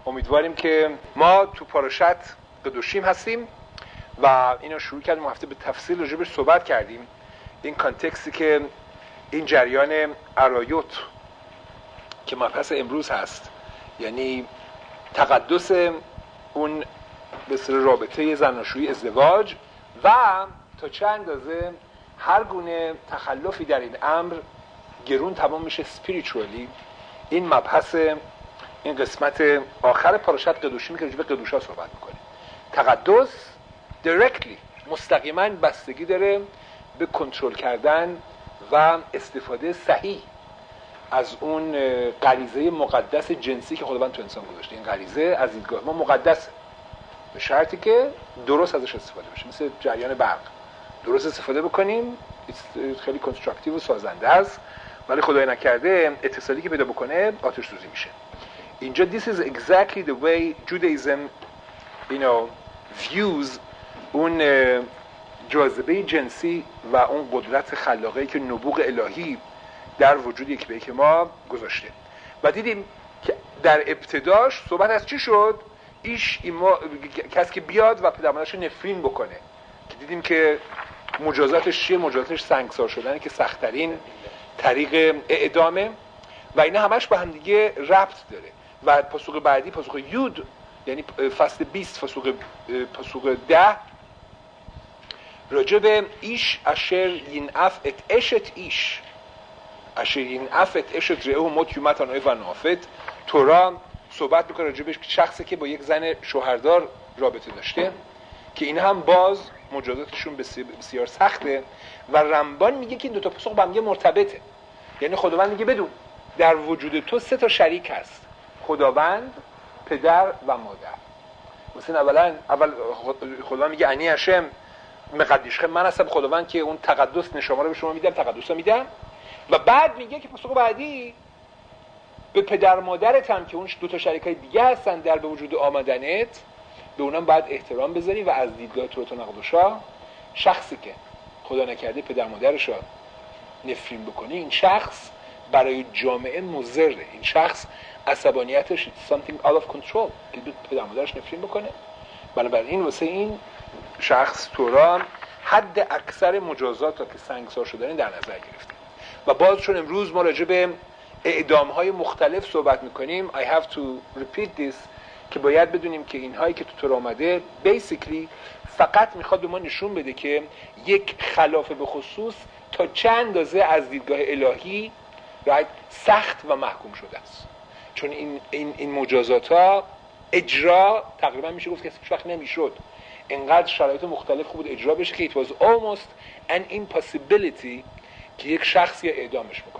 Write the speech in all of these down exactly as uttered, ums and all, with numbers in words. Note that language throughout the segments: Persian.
امیدواریم که ما تو پاراشت قدوشیم هستیم و اینو شروع کردیم هفته به تفصیل راجع بهش صحبت کردیم. این کانتکستی که این جریان ارایوت که مبحث امروز هست، یعنی تقدس اون به اصطلاح رابطه زناشویی ازدواج و تا چه اندازه هر گونه تخلفی در این امر گرون تمام میشه spiritually. این مبحث این قسمت آخر پاراشت قدوشیم که راجع به قدوشا صحبت میکنه. تقدس directly مستقیما بستگی داره به کنترل کردن و استفاده صحیح از اون غریزه مقدس جنسی که خداوند تو انسان گذاشته. این غریزه از دیدگاه ما مقدسه به شرطی که درست ازش استفاده بشه. مثل جریان برق درست استفاده بکنیم خیلی کنستراکتیو و سازنده است، ولی خدای نکرده اتصالی که پیدا بکنه آتش سوزی میشه. اینجا this is exactly the way Judaism you know views اون جاذبه جنسی و اون قدرت خلاقه‌ای که نبوغ الهی در وجود یک به یک ما گذاشته. و دیدیم که در ابتداش صحبت از چی شد؟ ایش ایما... کسی که بیاد و پدر مادرش نفرین بکنه، که دیدیم که مجازاتش چیه؟ مجازاتش سنگسار شدن که سخت‌ترین طریق اعدامه و اینا همش با هم دیگه ربط داره. و پاسخ بعدی، پاسخ یود، یعنی فصل بیست پاسخ پاسخ ده راجع به ایش اشر ینعف ات اشت ایش اشر ینعف ات اشت رئه موت یومت آنای و نافت. تورا صحبت میکنه راجع به شخصی که با یک زن شوهردار رابطه داشته که این هم باز مجازاتشون بسیار سخته. و رمبان میگه که این دو تا پاسخ با هم مرتبطه، یعنی خداوند میگه بدون در وجود تو سه تا شریک هست، خداوند، پدر و مادر. مثلا اولا اول خداوند میگه انی هشم مقدیشخه، من هستم خداوند که اون تقدس نشما رو به شما میدم، تقدس رو میدم. و بعد میگه که پاسخ بعدی به پدر مادرت هم که اون دو تا شریکای دیگه هستن در به وجود آمدنت، به اونم باید احترام بذاری. و از دیدگاه تورات و نقدوشا شخصی که خدا نکرده پدر مادرش رو نفرین بکنه، این شخص برای جامعه مضره. این شخص عصبانیتش something out of control که پدر مادرش نفرین بکنه. بنابراین واسه این شخص تورا حد اکثر مجازات که سنگسار شدن در نظر گرفته. و باز چون امروز ما راجع به اعدام‌های مختلف صحبت می‌کنیم I have to repeat this که باید بدونیم که اینهایی که تو تورا آمده basically فقط میخواد به ما نشون بده که یک خلافه به خصوص تا چند اندازه از دیدگاه الهی right سخت و محکوم شده است. چون این این این مجازات ها اجرا تقریبا میشه گفت که هیچ وقت نمیشد. انقدر شرایط مختلف خوب بود اجرا بشه که it was almost an impossibility که یک شخصی اعدامش بکنن.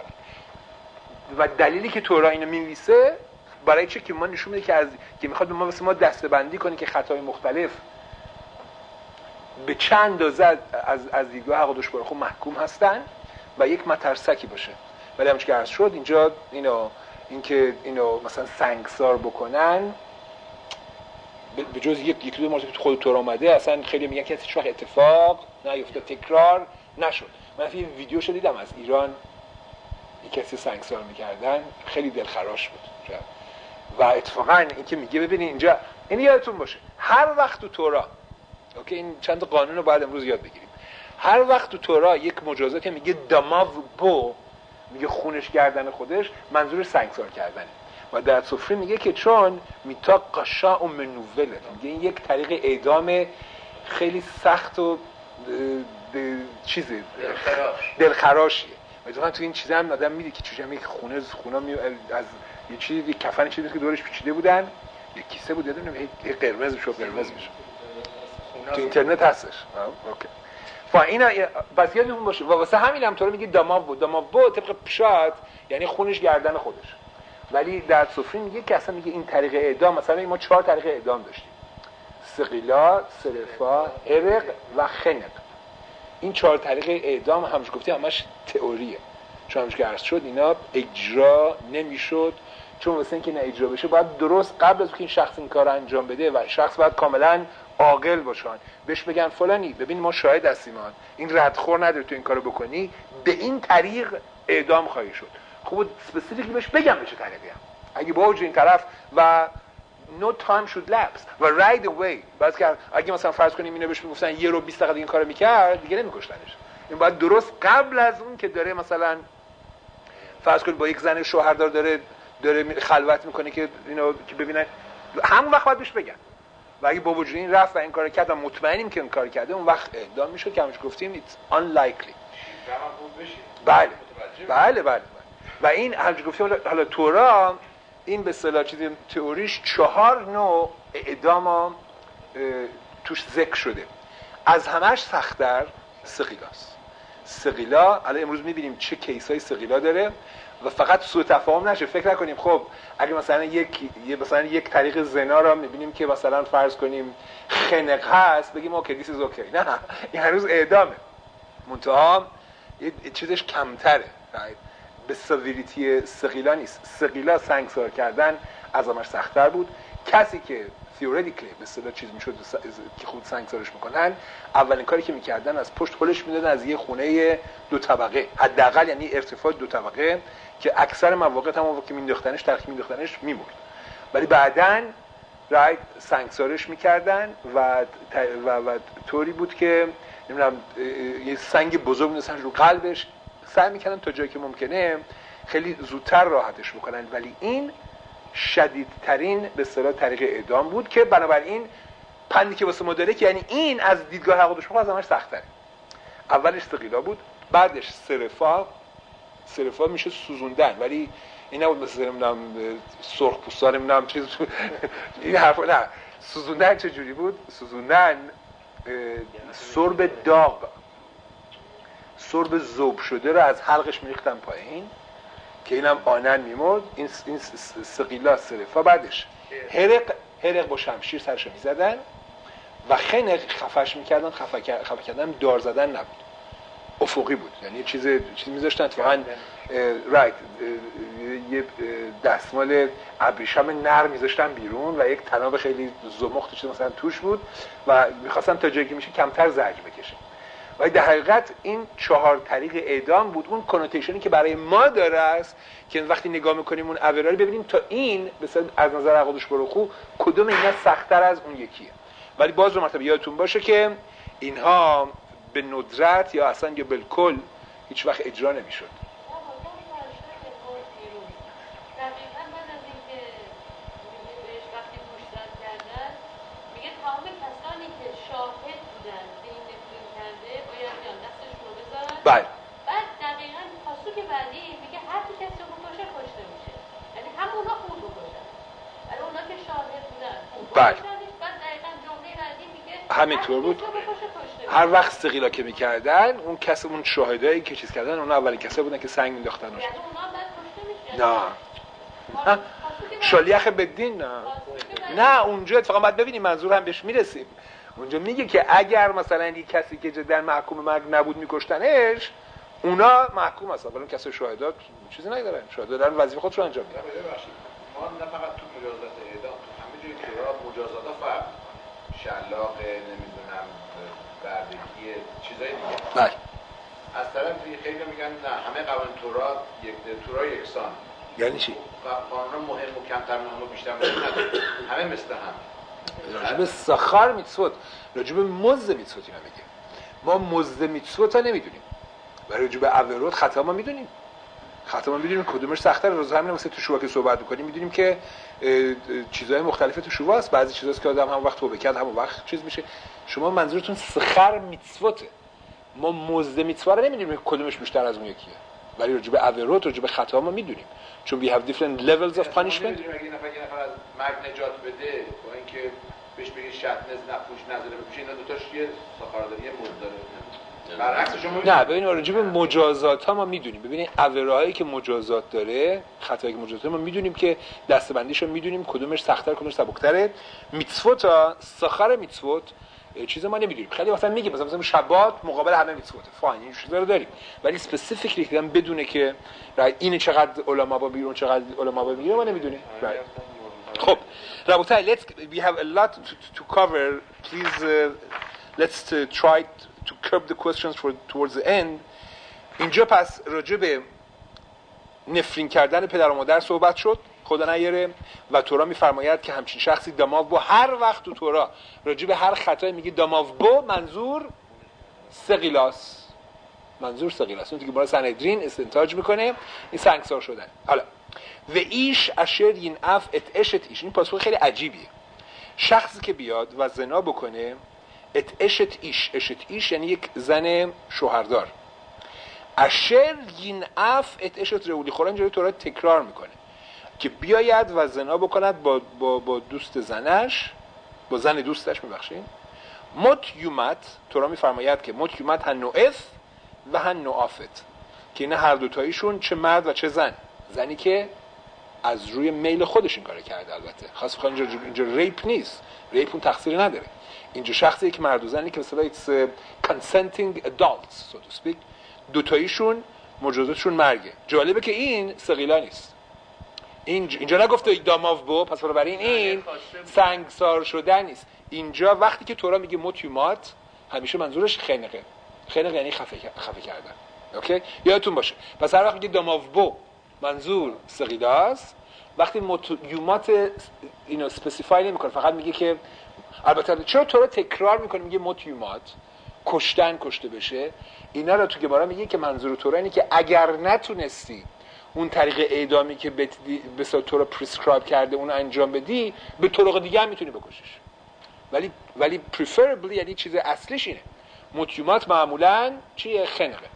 و دلیلی که تورا اینو می‌نویسه برای چه که ما نشون میده که از که میخواد به ما واسه ما دسته‌بندی کنه که خطاهای مختلف به چند اندازه از از دیدگاه حقوقش برای خود محکوم هستن و یک مترسکی باشه. ولی همونش که عرض شد اینجا اینو اینکه اینو مثلا سنگسار بکنن به جز یک یک دو مورد که خود تورا اومده اصلا خیلی میگن که هیچ وقت اتفاق نیفتاد، تکرار نشد. من یه ویدیوشو دیدم از ایران یک کسی سنگسار میکردن، خیلی دلخراش بود. و اتفاقا این که میگه ببینید اینجا این یادتون باشه هر وقت تو تورا، اوکی این چند قانون رو باید امروز یاد بگیریم، هر وقت تو تورا یک مجازاتی میگه دماو بو، میگه خونش گردن خودش، منظورش سنگسار کردنه. و در سفره میگه که چون میتا قشا و منووله، میگه این یک طریق اعدام خیلی سخت و چیزی دلخراشیه. مثلا تو این چیزا هم آدم میده که چجوری یک خونه خونا می از یه چیزی کفن چیزی که دورش پیچیده بودن، یک کیسه بود یادم نمیاد قرمز میشه قرمز میشه تو اینترنت هستش. اوکی فا اینا بس یادتون باشه. و واسه همینم تو رو میگه دماو دماو طبق پشات یعنی خونش گردن خودش. ولی در سفری میگه که اصلا میگه این طریق اعدام، مثلا ما چهار طریق اعدام داشتیم: سقیلا، سرفا، حرق و خنق. این چهار طریق اعدام همش گفتیم همش تئوریه، چون همش که عرض شد اینا اجرا نمیشد. چون واسه اینکه نه اجرا بشه باید درست قبل از اینکه این شخص این کارو انجام بده و شخص باید کاملا عاقل باشن، بهش بگن فلانی ببین ما شاهد هستیم، این ردخور نداره تو این کارو بکنی، به این طریق اعدام خواهی شد. خوب اسپسیفیکلی بهش بگم به چه طریقی هم. اگه با وجه این طرف و no time should lapse و right away. بعد که اگه مثلا فرض کنیم اینو بهش میگفتن یه رو بیست دقیقه این کارو میکرد دیگه نمیکشتنش. این باید درست قبل از اون که داره مثلا فرض کنید با یک زن شوهردار داره داره خلوت میکنه که اینو که ببینن همون وقت باید بهش بگن. و اگه با وجود این رفت و این کارو کرد و مطمئنیم که این کار کرده اون وقت اعدام میشد که همش گفتیم it's unlikely. بله بله بله و این همش گفتیم حالا تورا این به اصطلاح چیزی تئوریش چهار نوع اعدام توش ذکر شده. از همش سخت‌تر سقیلاست. سقیلا الان امروز می‌بینیم چه کیسای سقیلا داره و فقط سوء تفاهم نشه. فکر نکنیم خب اگه مثلا یک مثلا یک طریق زنا را می‌بینیم که مثلا فرض کنیم خنق هست بگیم اوکی دیس از اوکی. نه این هنوز اعدامه. منتها یه چیزش کمتره. به سویریتی سقیلا نیست. سقیلا سنگسار کردن از همش سخت‌تر بود. کسی که تئوریکلی به اصطلاح چیز میشد که خود سنگسارش میکنن اولین کاری که میکردن از پشت هلش میدادن از یه خونه دو طبقه حداقل یعنی ارتفاع دو طبقه که اکثر مواقع هم که مینداختنش تخت مینداختنش میمرد ولی بعداً رایت سنگسارش میکردن و و, و طوری بود که نمیدونم یه سنگ بزرگ می‌ذاشتن رو قلبش سعی میکردن تا جایی که ممکنه خیلی زودتر راحتش بکنن ولی این شدیدترین به اصطلاح طریق اعدام بود که بنابراین پندی که واسه ما داره که یعنی این از دیدگاه حق و دشمن از همش سخت‌تره. اولش سقیلا بود بعدش سرفا سرفا میشه سوزوندن ولی این نبود مثلا نمیدونم سرخ پوستا نمیدونم چیز این حرفا نه سوزوندن چه جوری بود سوزوندن سرب داغ سرب ذوب شده رو از حلقش میریختن پایین که اینم آنن میمرد. این این سقیلا سرفا بعدش هرق هرق با شمشیر سرش میزدن و خنق خفش میکردن خفه خفه کردن دار زدن نبود افقی بود یعنی چیز چیز میذاشتن اتفاقا رایت یه دستمال ابریشم نرم میذاشتن بیرون و یک تناب خیلی زمخت چیز مثلا توش بود و میخواستن تا جایی که میشه کمتر زرج بکشه و در حقیقت این چهار طریق اعدام بود. اون کنوتیشنی که برای ما داره است که وقتی نگاه میکنیم اون اویرا رو ببینیم تا این مثلا از نظر عقدش بروخو کدوم اینا سخت‌تر از اون یکیه ولی باز رو مرتبه یادتون باشه که اینها به ندرت یا اصلا یا بالکل هیچ وقت اجرا نمیشد. بله. بعد دقیقاً پاسخ بعدی میگه هر کی کسی رو بکشه کشته میشه. یعنی همونا خوب بکشن. ولی اونا که شاهد بودن. بله. بعد دقیقاً جمله بعدی میگه همینطور بود. هر وقت سقیلا که میکردن اون کس اون شاهدایی که چیز کردن اون اولین کسا بودن که سنگ مینداختن. یعنی اونا بعد کشته نه. میشه. شالیخ بدین نه. نه اونجا اتفاقا باید ببینیم منظور هم بهش میرسیم. اونجا میگه که اگر مثلا یک کسی که جدا محکوم مرگ نبود میکشتنش اونا محکوم هستن ولی کسی شاهدات چیزی ندارن شاهدا دارن وظیفه خودشون انجام میدن. ما نه فقط تو مجازات اعدام همه جای تورا مجازات فرق شلاق نمیدونم بردگی چیزای دیگه بله از طرف دیگه خیلی میگن نه همه قوانین تورا یک تورا یکسان یعنی چی قانون مهم و کمتر مهم و بیشتر مهم نداره همه مثل هم راجب سخار میتسوت راجب مزد میتسوت اینا میگه ما مزد میتسوت ها نمیدونیم برای راجب اویروت خطا ما میدونیم خطا ما میدونیم کدومش سخت‌تره روز همین مثلا تو شووا که صحبت می‌کنیم میدونیم که چیزهای مختلفه تو شووا است بعضی چیزاست که آدم هم وقت توبه کرد همون وقت چیز میشه شما منظورتون سخر میتسوته ما مزد میتسوت رو نمیدونیم کدومش بیشتر از اون یکیه ولی راجب اویروت راجب خطا ما میدونیم چون we have different levels of punishment. اگه نفر یه نفر از مرگ نجات بده با اینکه بهش بگی شتنز نپوش نذاره بپوشه اینا دو تاش یه ساخارداری یه مزد داره برعکس شما نه ببین راجب مجازات ها ما میدونیم ببینید اویراهایی که مجازات داره خطایی که مجازات ما میدونیم که دسته‌بندیشو میدونیم کدومش سخت‌تر کدومش سبک‌تره میتسوتا ساخار میتسوت چیز ما نمیدونیم خیلی مثلا میگه مثلا مثلا شبات مقابل همه میتسوته فاین این چیزا رو داریم ولی اسپسیفیکلی که بدونه که این چقدر علما با بیرون چقدر علما با بیرون ما نمیدونیم خب ربوتای let's we have a lot to, to cover please uh, let's uh, try to curb the questions for towards the end. اینجا پس راجع به نفرین کردن پدر و مادر صحبت شد خدا نیاره. و تورا میفرماید که همچین شخصی داماو بو، هر وقت تو تورا راجع به هر خطایی میگه داماو بو، منظور سقیلاس، منظور سقیلاس. اون که برای سنهدرین استنتاج میکنه این سنگسار شدن. حالا و ایش اشر این اف ات اشت ایش، این پاسخ خیلی عجیبیه. شخصی که بیاد و زنا بکنه، ات اشت ایش، اشت ایش یعنی یک زن شوهردار، اشر این اف ات اشت رولی خورا اینجوری تورا تکرار میکنه که بیاید و زنا بکند با, با, با دوست زنش، با زن دوستش، میبخشین. مت یومت، تورا میفرماید که مت یومت هن نوعف و هن نوعافت، که این هر دوتاییشون چه مرد و چه زن، زنی که از روی میل خودش این کار کرده. البته خاص بخواد اینجا اینجا ریپ نیست، ریپ اون تقصیری نداره، اینجا شخصی که مرد و زنی که مثلا it's consenting adults so to speak، دوتاییشون مجازاتشون مرگه. جالبه که این سقیلا نیست، اینجا نگفته داماو بو، پس بنابراین این سنگسار شدن نیست. اینجا وقتی که تورا میگه موتیومات همیشه منظورش خنقه، خنقه یعنی خفه خفه کردن. اوکی، یادتون باشه. پس هر وقت میگه داماو بو منظور سقیلاست، وقتی موتیومات اینو اسپسیفای نمیکنه، فقط میگه که، البته چرا تورا تکرار میکنه میگه موتیومات، کشتن، کشته بشه. اینا رو تو گمارا میگه که منظور تورا اینه که اگر نتونستی اون طریق اعدامی که به صورت تو رو پرسکرایب کرده اون انجام بدی، به طرق دیگه هم میتونی بکشیش، ولی ولی preferably یعنی چیز اصلیش اینه. موتیومات معمولاً چیه؟ خنقه.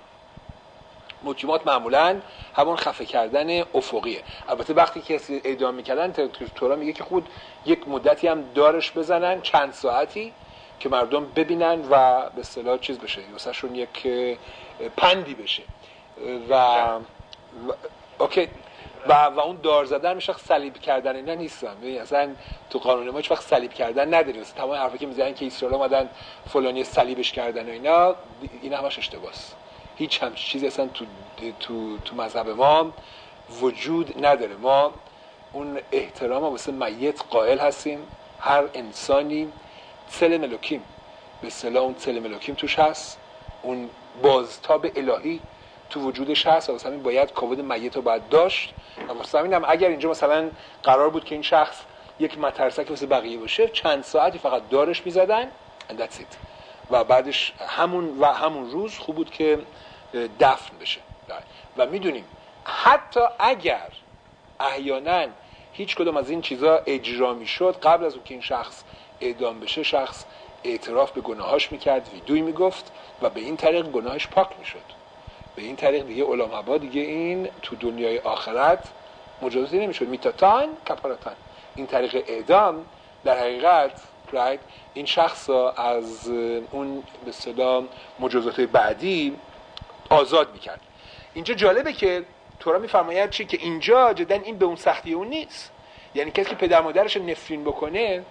موتیومات معمولاً همون خفه کردن افقیه. البته وقتی که اعدام میکردن تورا میگه که خود یک مدتی هم دارش بزنن، چند ساعتی، که مردم ببینن و به اصطلاح چیز بشه، واسهشون یک پندی بشه. و, و اوکی، و و اون دار زدن میشه صلیب کردن، اینا نیستن. ببین اصلا تو قانون ما هیچ وقت صلیب کردن نداریم. تمام حرفی که میزنن که اسرائیل اومدن فلانی صلیبش کردن و اینا، اینا همش اشتباهه. هیچ هم چیزی اصلا تو تو تو مذهب ما وجود نداره. ما اون احترام واسه میت قائل هستیم. هر انسانی سل ملوکیم، به اصطلاح اون سل ملوکیم توش هست، اون بازتاب الهی تو وجودش هست و واسه همین باید کاود میت رو باید داشت. و واسه همین هم اگر اینجا مثلا قرار بود که این شخص یک مترسک واسه بقیه باشه، چند ساعتی فقط دارش میزدن and that's it. و بعدش همون و همون روز خوب بود که دفن بشه. و میدونیم حتی اگر احیانا هیچ کدوم از این چیزا اجرا میشد، قبل از اون که این شخص اعدام بشه، شخص اعتراف به گناهاش میکرد، ویدوی میگفت و به این طریق گناهش پاک میشد. به این طریق دیگه علماء دیگه این تو دنیای آخرت مجازاتی نمیشد. میتاتان کفارتان، این طریق اعدام در حقیقت right این شخص از اون به اصطلاح مجازات بعدی آزاد میکرد. اینجا جالبه که تورا میفرماید چی؟ که اینجا جدا این به اون سختی اون نیست. یعنی کسی که پدر مادرش نفرین بکنه،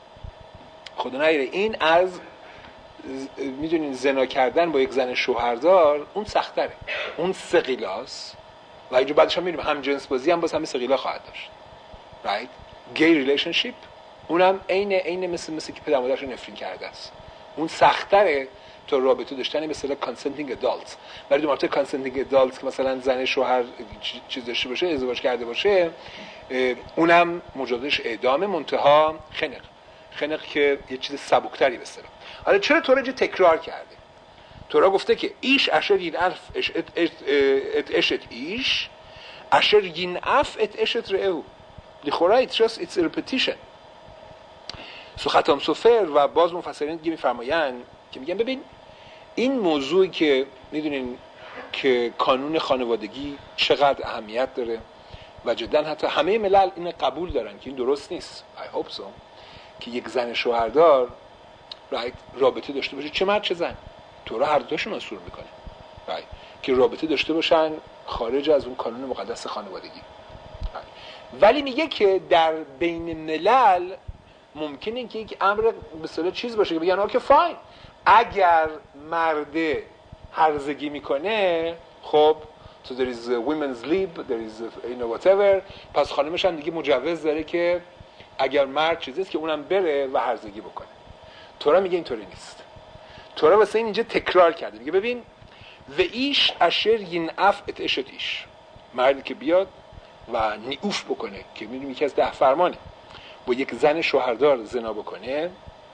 خدا نگیره، این از میدونین زنا کردن با یک زن شوهردار اون سخت‌تره، اون سقیلاس. و اینجا بعدش هم می‌بینیم هم جنس بازی هم باز همین سقیلا خواهد داشت. right gay relationship اونم عین عین مثل مثل که پدر مادرش نفرین کرده است. اون سخت‌تره تا رابطه داشتن به اصطلاح consenting adults. ولی دو مرتبه consenting adults که مثلا زن شوهر چیز داشته باشه، ازدواج کرده باشه، اونم مجازاتش اعدام، منتها خنق. خنق که یه چیز سبکتری به اصطلاح. حالا چرا تورا اینجا تکرار کرده؟ تورا گفته که ایش اشر این الف ات ات اشت ایش اشر این اف ات اشت رئو. لخورا it's just it's a repetition. سو ختام سفر و باز مفسرین دیگه میفرمایند که میگن ببین این موضوعی که میدونین که کانون خانوادگی چقدر اهمیت داره و جدا حتی همه ملل این قبول دارن که این درست نیست. I hope so. که یک زن شوهردار رایت رابطه داشته باشه، چه مرد چه زن. تورا هر دوتاشون منصور میکنه رایت که رابطه داشته باشن خارج از اون کانون مقدس خانوادگی. رایت. ولی میگه که در بین ملل ممکنه که یک امر به اصطلاح چیز باشه که بگن اوکی فاین، اگر مرد هرزگی میکنه، خب so there is a women's lib, there is a, you know whatever، پس خانمش هم دیگه مجوز داره که اگر مرد چیزیست که اونم بره و هرزگی بکنه. تورا میگه اینطوری نیست. تورا واسه این اینجا تکرار کرده، میگه ببین و ایش اشر ین اف ات اشت ایش، مردی که بیاد و نیوف بکنه که میدونیم یکی از ده فرمانه، با یک زن شوهردار زنا بکنه.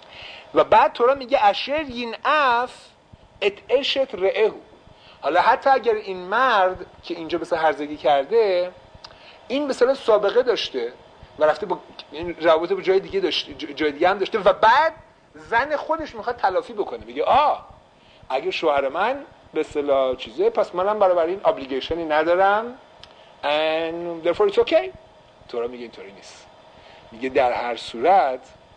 و بعد تورا میگه اشر ین اف ات اشت رعهو. حالا حتی اگر این مرد که اینجا مثلا هرزگی کرده این مثلا سابقه داشته و رفته با این روابط با جای دیگه داشته، جای دیگه هم داشته و بعد زن خودش میخواد تلافی بکنه، میگه آه اگه شوهر من به اصطلاح چیزه پس منم برای این ابلیگیشنی ندارم and therefore it's okay. تورا میگه اینطوری نیست، میگه در هر صورت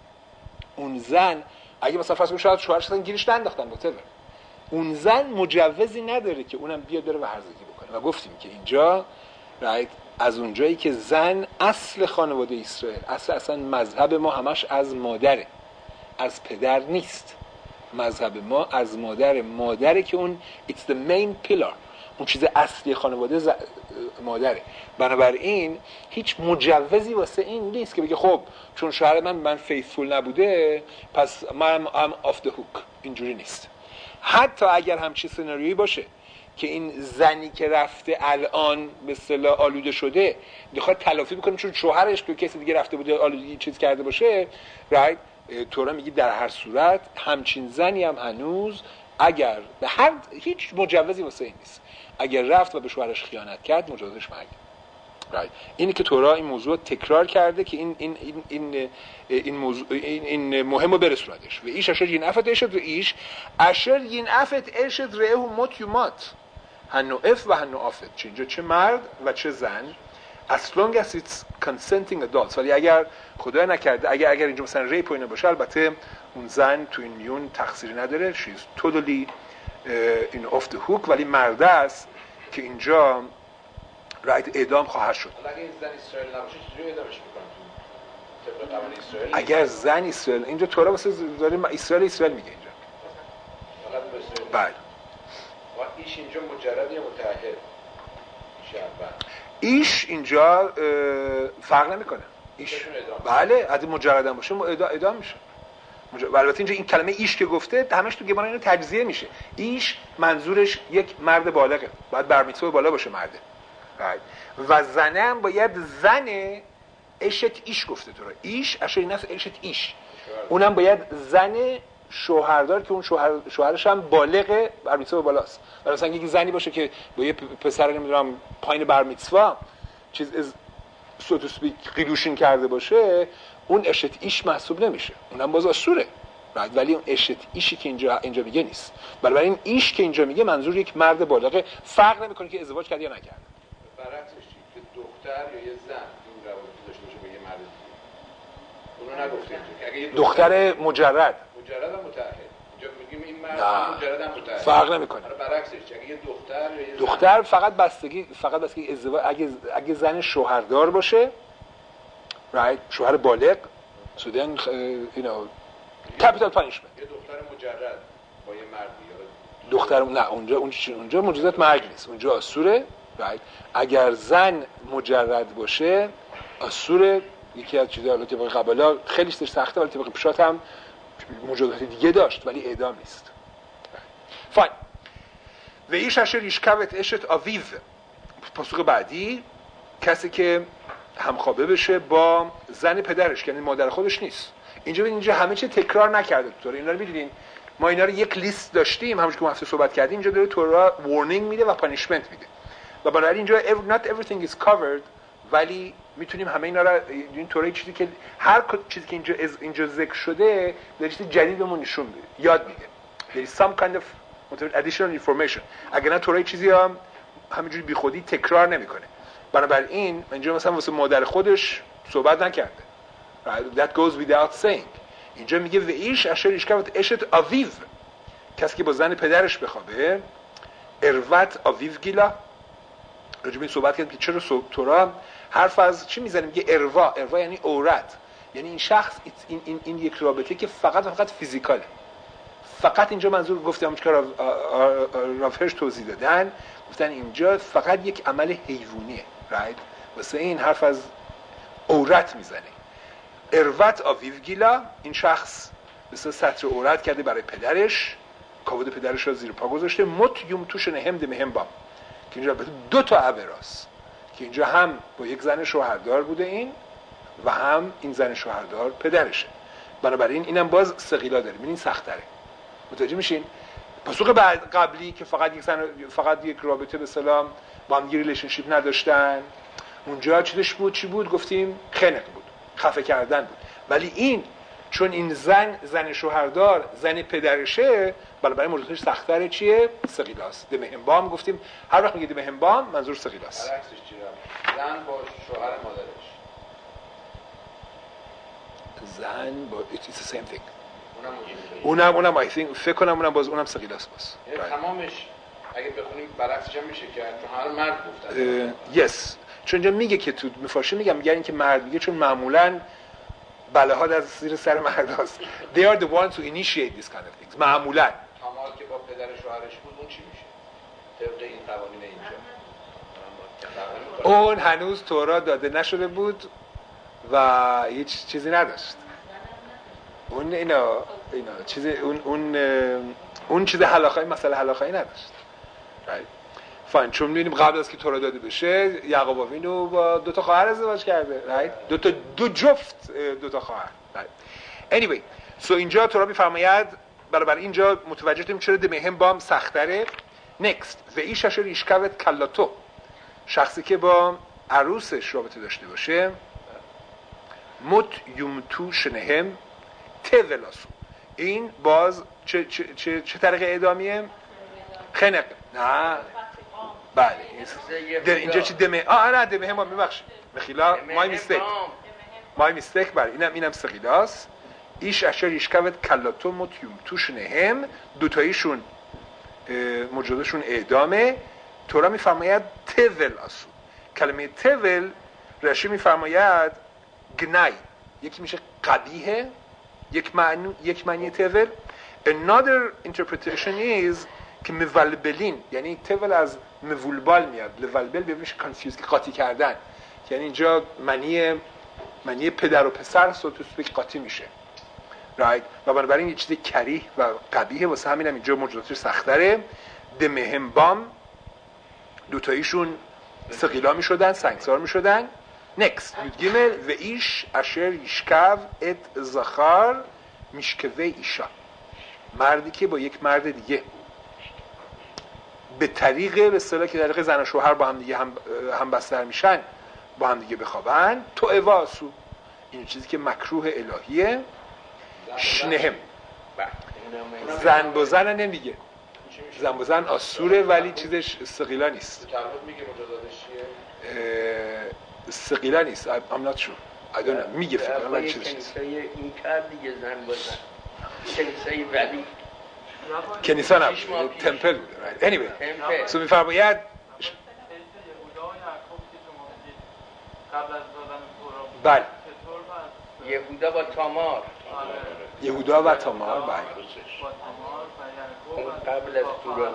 اون زن اگه مثلا فرض کنید شاید شوهرش اصلا گیرش ننداختن whatever، اون زن مجوزی نداره که اونم بیاد بره و هرزگی بکنه. و گفتیم که اینجا رایت از اونجایی که زن اصل خانواده اسرائیل، اصل اصلا مذهب ما همش از مادره، از پدر نیست. مذهب ما از مادر، مادره که اون it's the main pillar، اون چیز اصلی خانواده ز... مادره. بنابراین هیچ مجوزی واسه این نیست که بگه خب چون شوهر من من فیثفول نبوده پس من I'm off the hook. اینجوری نیست. حتی اگر همچین سناریویی باشه که این زنی که رفته الان به اصطلاح آلوده شده میخواد تلافی بکنه چون شوهرش تو کسی دیگه رفته بوده آلودگی چیز کرده باشه، رایت تورا میگی در هر صورت همچین زنی هم هنوز اگر به هر هیچ مجوزی واسه این نیست، اگر رفت و به شوهرش خیانت کرد مجازش مرگ. رایت اینی که تورا این موضوع تکرار کرده که این این این این این موضوع این, این مهمو برسوندش. و ایش اشر ین افت اشد و ایش اشر ین افت اشد رهو موت یومات هنو اف و هنو آفت. چه اینجا چه مرد و چه زن as long as it's consenting adults. ولی اگر خدای نکرده اگر اگر اینجا مثلا ریپ و اینا باشه البته اون زن تو این میون تقصیری نداره، she's totally uh, in off the hook. ولی مرد است که اینجا رایت اعدام خواهد شد. اگه این زن اسرائیل نباشه چجوری اعدامش میکنن تو طبق قوانین اسرائیل؟ اگر زن اسرائیل اینجا تورا واسه داریم اسرائیل اسرائیل میگه اینجا فقط به اسرائیل. بله. و ایش اینجا مجرد یا متأهل؟ ایش اینجا فرق نمیکنه. ایش بله اگه مجرد هم باشه اعدام میشه. و البته اینجا این کلمه ایش که گفته همش تو گمان اینو تجزیه میشه. ایش منظورش یک مرد بالغه، باید برمیتسوه بالا باشه مرده. و زنه هم باید زن اشت ایش گفته تو را ایش اشاری نفس اشت ایش، اونم باید زن شوهردار که اون شوهر شوهرش هم بالغه، برمیتسوه بالاست. ولی مثلا اگه زنی باشه که با یه پسر نمیدونم پایین برمیتسوا چیز از سو تو اسپیک قیلوشین کرده باشه اون اشت ایش محسوب نمیشه، اونم باز آسوره. ولی اون اشت ایشی که اینجا اینجا میگه نیست. بنابراین این ایش که اینجا میگه منظور یک مرد بالغه، فرق نمیکنه که ازدواج کرده یا نکرده. برعکسش که دختر یا یه زن این روابط داشته باشه با یه مرد دیگه، اونو نگفته اینجا که اگه یه دختر, دختر مجرد مجرد هم متأهل، اینجا میگیم این مرد مجرد هم متأهل، فرق نمیکنه. برعکسش اگه یه دختر یا یه دختر فقط بستگی فقط بستگی ازدواج اگه اگه زن شوهردار باشه، رایت شوهر بالغ، so then you know capital punishment. یه دختر مجرد با یه مردی یا دختر نه اونجا اونجا مجازات مرگ نیست، اونجا آسوره. رایت اگر زن مجرد باشه آسوره. یکی از چیزا البته طبق قبلا خیلی سخته ولی طبق پشات هم مجازات دیگه داشت ولی اعدام نیست. فاین. و ایش اشر یشکوت اشت آویو. پاسخ بعدی کسی که همخوابه بشه با زن پدرش، یعنی مادر خودش نیست. اینجا ببین اینجا همه چی تکرار نکرده تورا. اینا رو می‌دونین ما اینا رو یک لیست داشتیم همونش که ما هفته صحبت کردیم. اینجا داره تورا وارنینگ میده و پانیشمنت میده و بنابراین اینجا not everything is covered ولی میتونیم همه اینا رو این تورا چیزی که هر چیزی که اینجا اینجا ذکر شده در چیز جدید بهمون نشون میده، یاد میده. there is some kind of additional information. اگر نه تورا چیزی هم همینجوری بیخودی تکرار نمیکنه. بنابراین اینجا مثلا واسه مادر خودش صحبت نکرده. That goes without saying. اینجا میگه و ایش اشر یشکوت اشت آویو، کسی که با زن پدرش بخوابه. اروت آویو گیلا. راجع به این صحبت کردیم که چرا تورا حرف از چی میزنه؟ میگه اروا. اروا یعنی عورت، یعنی این شخص این این, این یک رابطه که فقط و فقط فیزیکاله. فقط اینجا منظور گفتم همون که رافرش توضیح دادن، گفتن اینجا فقط یک عمل حیوانیه. رایت واسه این حرف از عورت میزنه. اروت آویو گیلا، این شخص مثلا سطر عورت کرده برای پدرش، کاود پدرش را زیر پا گذاشته. مت یوم توش نهم ده مهم بام، که اینجا دو تا عبراست که اینجا هم با یک زن شوهردار بوده این و هم این زن شوهردار پدرشه. بنابراین اینم باز ثقیلا داره، این سخت‌تره. متوجه میشین؟ پاسخ بعد قبلی که فقط یک زن فقط یک رابطه به سلام با هم ریلیشنشیپ نداشتن، اونجا چیش بود؟ چی بود؟ گفتیم خنق بود، خفه کردن بود. ولی این چون این زن زن شوهردار زن پدرشه، بنابراین موضوعش سخت‌تره. چیه؟ ثقیلاست. دمهنبام گفتیم هر وقت میگه دمهنبام منظور ثقیلاست. برعکسش چیه؟ زن با شوهر مادرش. زن با it's the same thing. اونم اونم اونم I think فکر کنم اونم باز اونم ثقیلاست باز. یعنی تمامش اگه بخونیم برعکسش هم میشه کرد چون هر مرد گفتن. yes. چون اینجا میگه که تو مفارشه میگم میگن که مرد میگه چون معمولاً بلاها از زیر سر مرد هست. They are the ones who initiate this kind of things. معمولاً. تمام که با پدر شوهرش بود اون چی میشه؟ طبق این قوانین اینجا. اون هنوز تورات داده نشده بود و هیچ چیزی نداشت. اون اینا اینا چیزی اون اون اون چیز حلاخایی مسئله حلاخایی نداشت. right. فاین چون می‌بینیم قبل از که تورات داده بشه یعقوب آوینو با دو تا خواهر ازدواج کرده right؟ دو تا دو جفت دو تا خواهر right. anyway سو so اینجا تورات می‌فرماید برابر اینجا متوجه شدیم چرا دمهم بام سخت‌تره. next و ایش اشر ایشکوت کلاتو، شخصی که با عروسش رابطه داشته باشه مت یومتو شنهم تولاسو، این باز چه چه چه, چه طریق اعدامیه؟ خنق. نه بله اینجا چی دمه آه نه دمه هم میبخشید مخیلا مای میستیک مای میستیک بله اینم اینم سخیلاست. ایش اشار ایشکوت کلاتو متیوم توش نهم دوتاییشون موجودشون اعدامه. تورا میفرماید تول اسو، کلمه تول رشی میفرماید گنای، یکی میشه قبیحه، یک معنی یک معنی تول. another interpretation is که مولبلین، یعنی تول از مولبال میاد، لولبل بیمیشه کانفیوز که قاطی کردن، یعنی اینجا معنی معنی پدر و پسر سو تو سپیک قاطی میشه رایت right. و بنابراین یه چیز کریه و قبیحه، واسه همینم اینجا موجوداتش سخت‌تره. دمهنبام دوتاییشون سقیلا میشدن، سنگسار میشدن. نکست یودگیمل و ایش اشر یشکو ات زخار میشکوه ایشا، مردی که با یک مرد دیگه به طریق به اصطلاح که طریق زن و شوهر با هم دیگه هم هم بستر میشن، با هم دیگه بخوابن، تو اواسو، این چیزی که مکروه الهیه. شنهم زن با زن نمیگه، زن با زن آسوره ولی چیزش سقیلا نیست. تعرف میگه مجازاتش چیه؟ سقیلا نیست. I'm not sure. I don't know. میگه فکر کنم ولی چیزش نیست. این کرد دیگه زن با زن. کنیسه ولی کنیسه نبود، تمپل بود. anyway so میفرماید بله یهودا با تامار یهودا و تامار بله قبل از تورا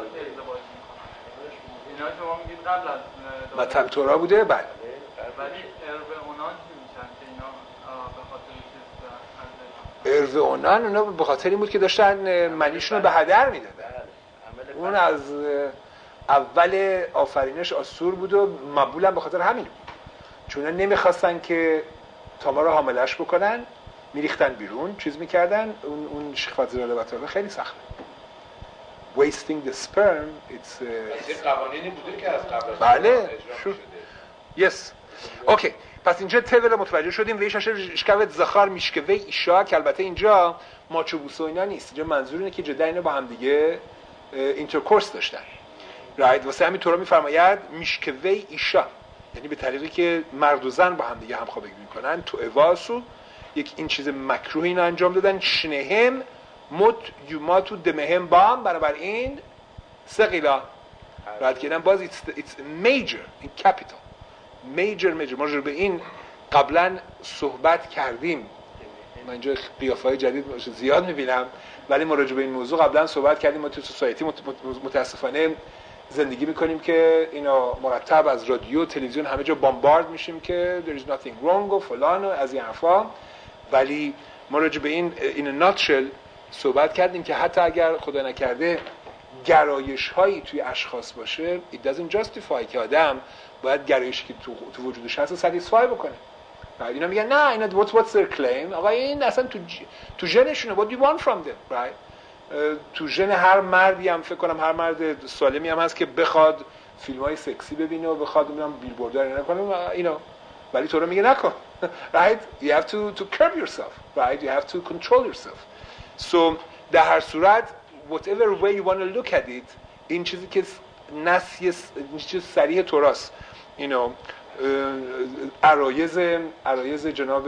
اینا شما میگید قبل از مطلب تورا بوده بله، ولی ارو اونان چی میشن که اینا به خاطر چیز ارو اونان اونا به خاطر این بود که داشتن منیشون رو به هدر میدادن. اون از اول آفرینش آسور بود و مبول هم به خاطر همین بود، چون نمیخواستن که تامار رو حاملش بکنن، میریختن بیرون، چیز میکردن. اون اون شیخ فضل البته خیلی سخته. wasting the sperm it's این قوانینی بوده که از قبل بله شو yes اوکی. پس اینجا تول متوجه شدیم. ویش اشر اشکوت زخار میشکوه ایشا، که البته اینجا ماچو بوسو اینا نیست، اینجا منظور اینه که جدا اینا با هم دیگه اینترکورس داشتن رایت. واسه همین طورا میفرماید میشکوه ایشا، یعنی به طریقی که مرد و زن با هم دیگه همخوابگی میکنن. تو اواسو یک این چیز مکروه اینا انجام دادن. شنهم مت یوماتو دمهم بام، بنابراین سقیلا رایت کردن. باز it's, it's major in capital major major. ما رو به این قبلا صحبت کردیم، من اینجا قیافه‌های جدید زیاد میبینم ولی ما راجع به این موضوع قبلا صحبت کردیم. ما تو سوسایتی متاسفانه زندگی میکنیم که اینا مرتب از رادیو تلویزیون همه جا بامبارد میشیم که there is nothing wrong و فلان و از این حرفا، ولی ما راجع به این in a nutshell صحبت کردیم که حتی اگر خدا نکرده گرایش هایی توی اشخاص باشه it doesn't justify که آدم باید گرایشی که تو, تو وجودش هست رو ساتیسفای بکنه. اینا میگن نه اینا what what's their claim آقا این اصلا تو ج... تو ژنشونه what do you want from them right تو ژن هر مردی هم فکر کنم هر مرد سالمی هم هست که بخواد فیلم‌های سکسی ببینه و بخواد ببینم بیلبوردها اینا کنه اینا ولی تو رو میگه نکن right you have to to curb yourself right you have to control yourself so در هر صورت whatever way you want to look at it این چیزی که نصی چیز صریح توراست you know عرایز عرایز جناب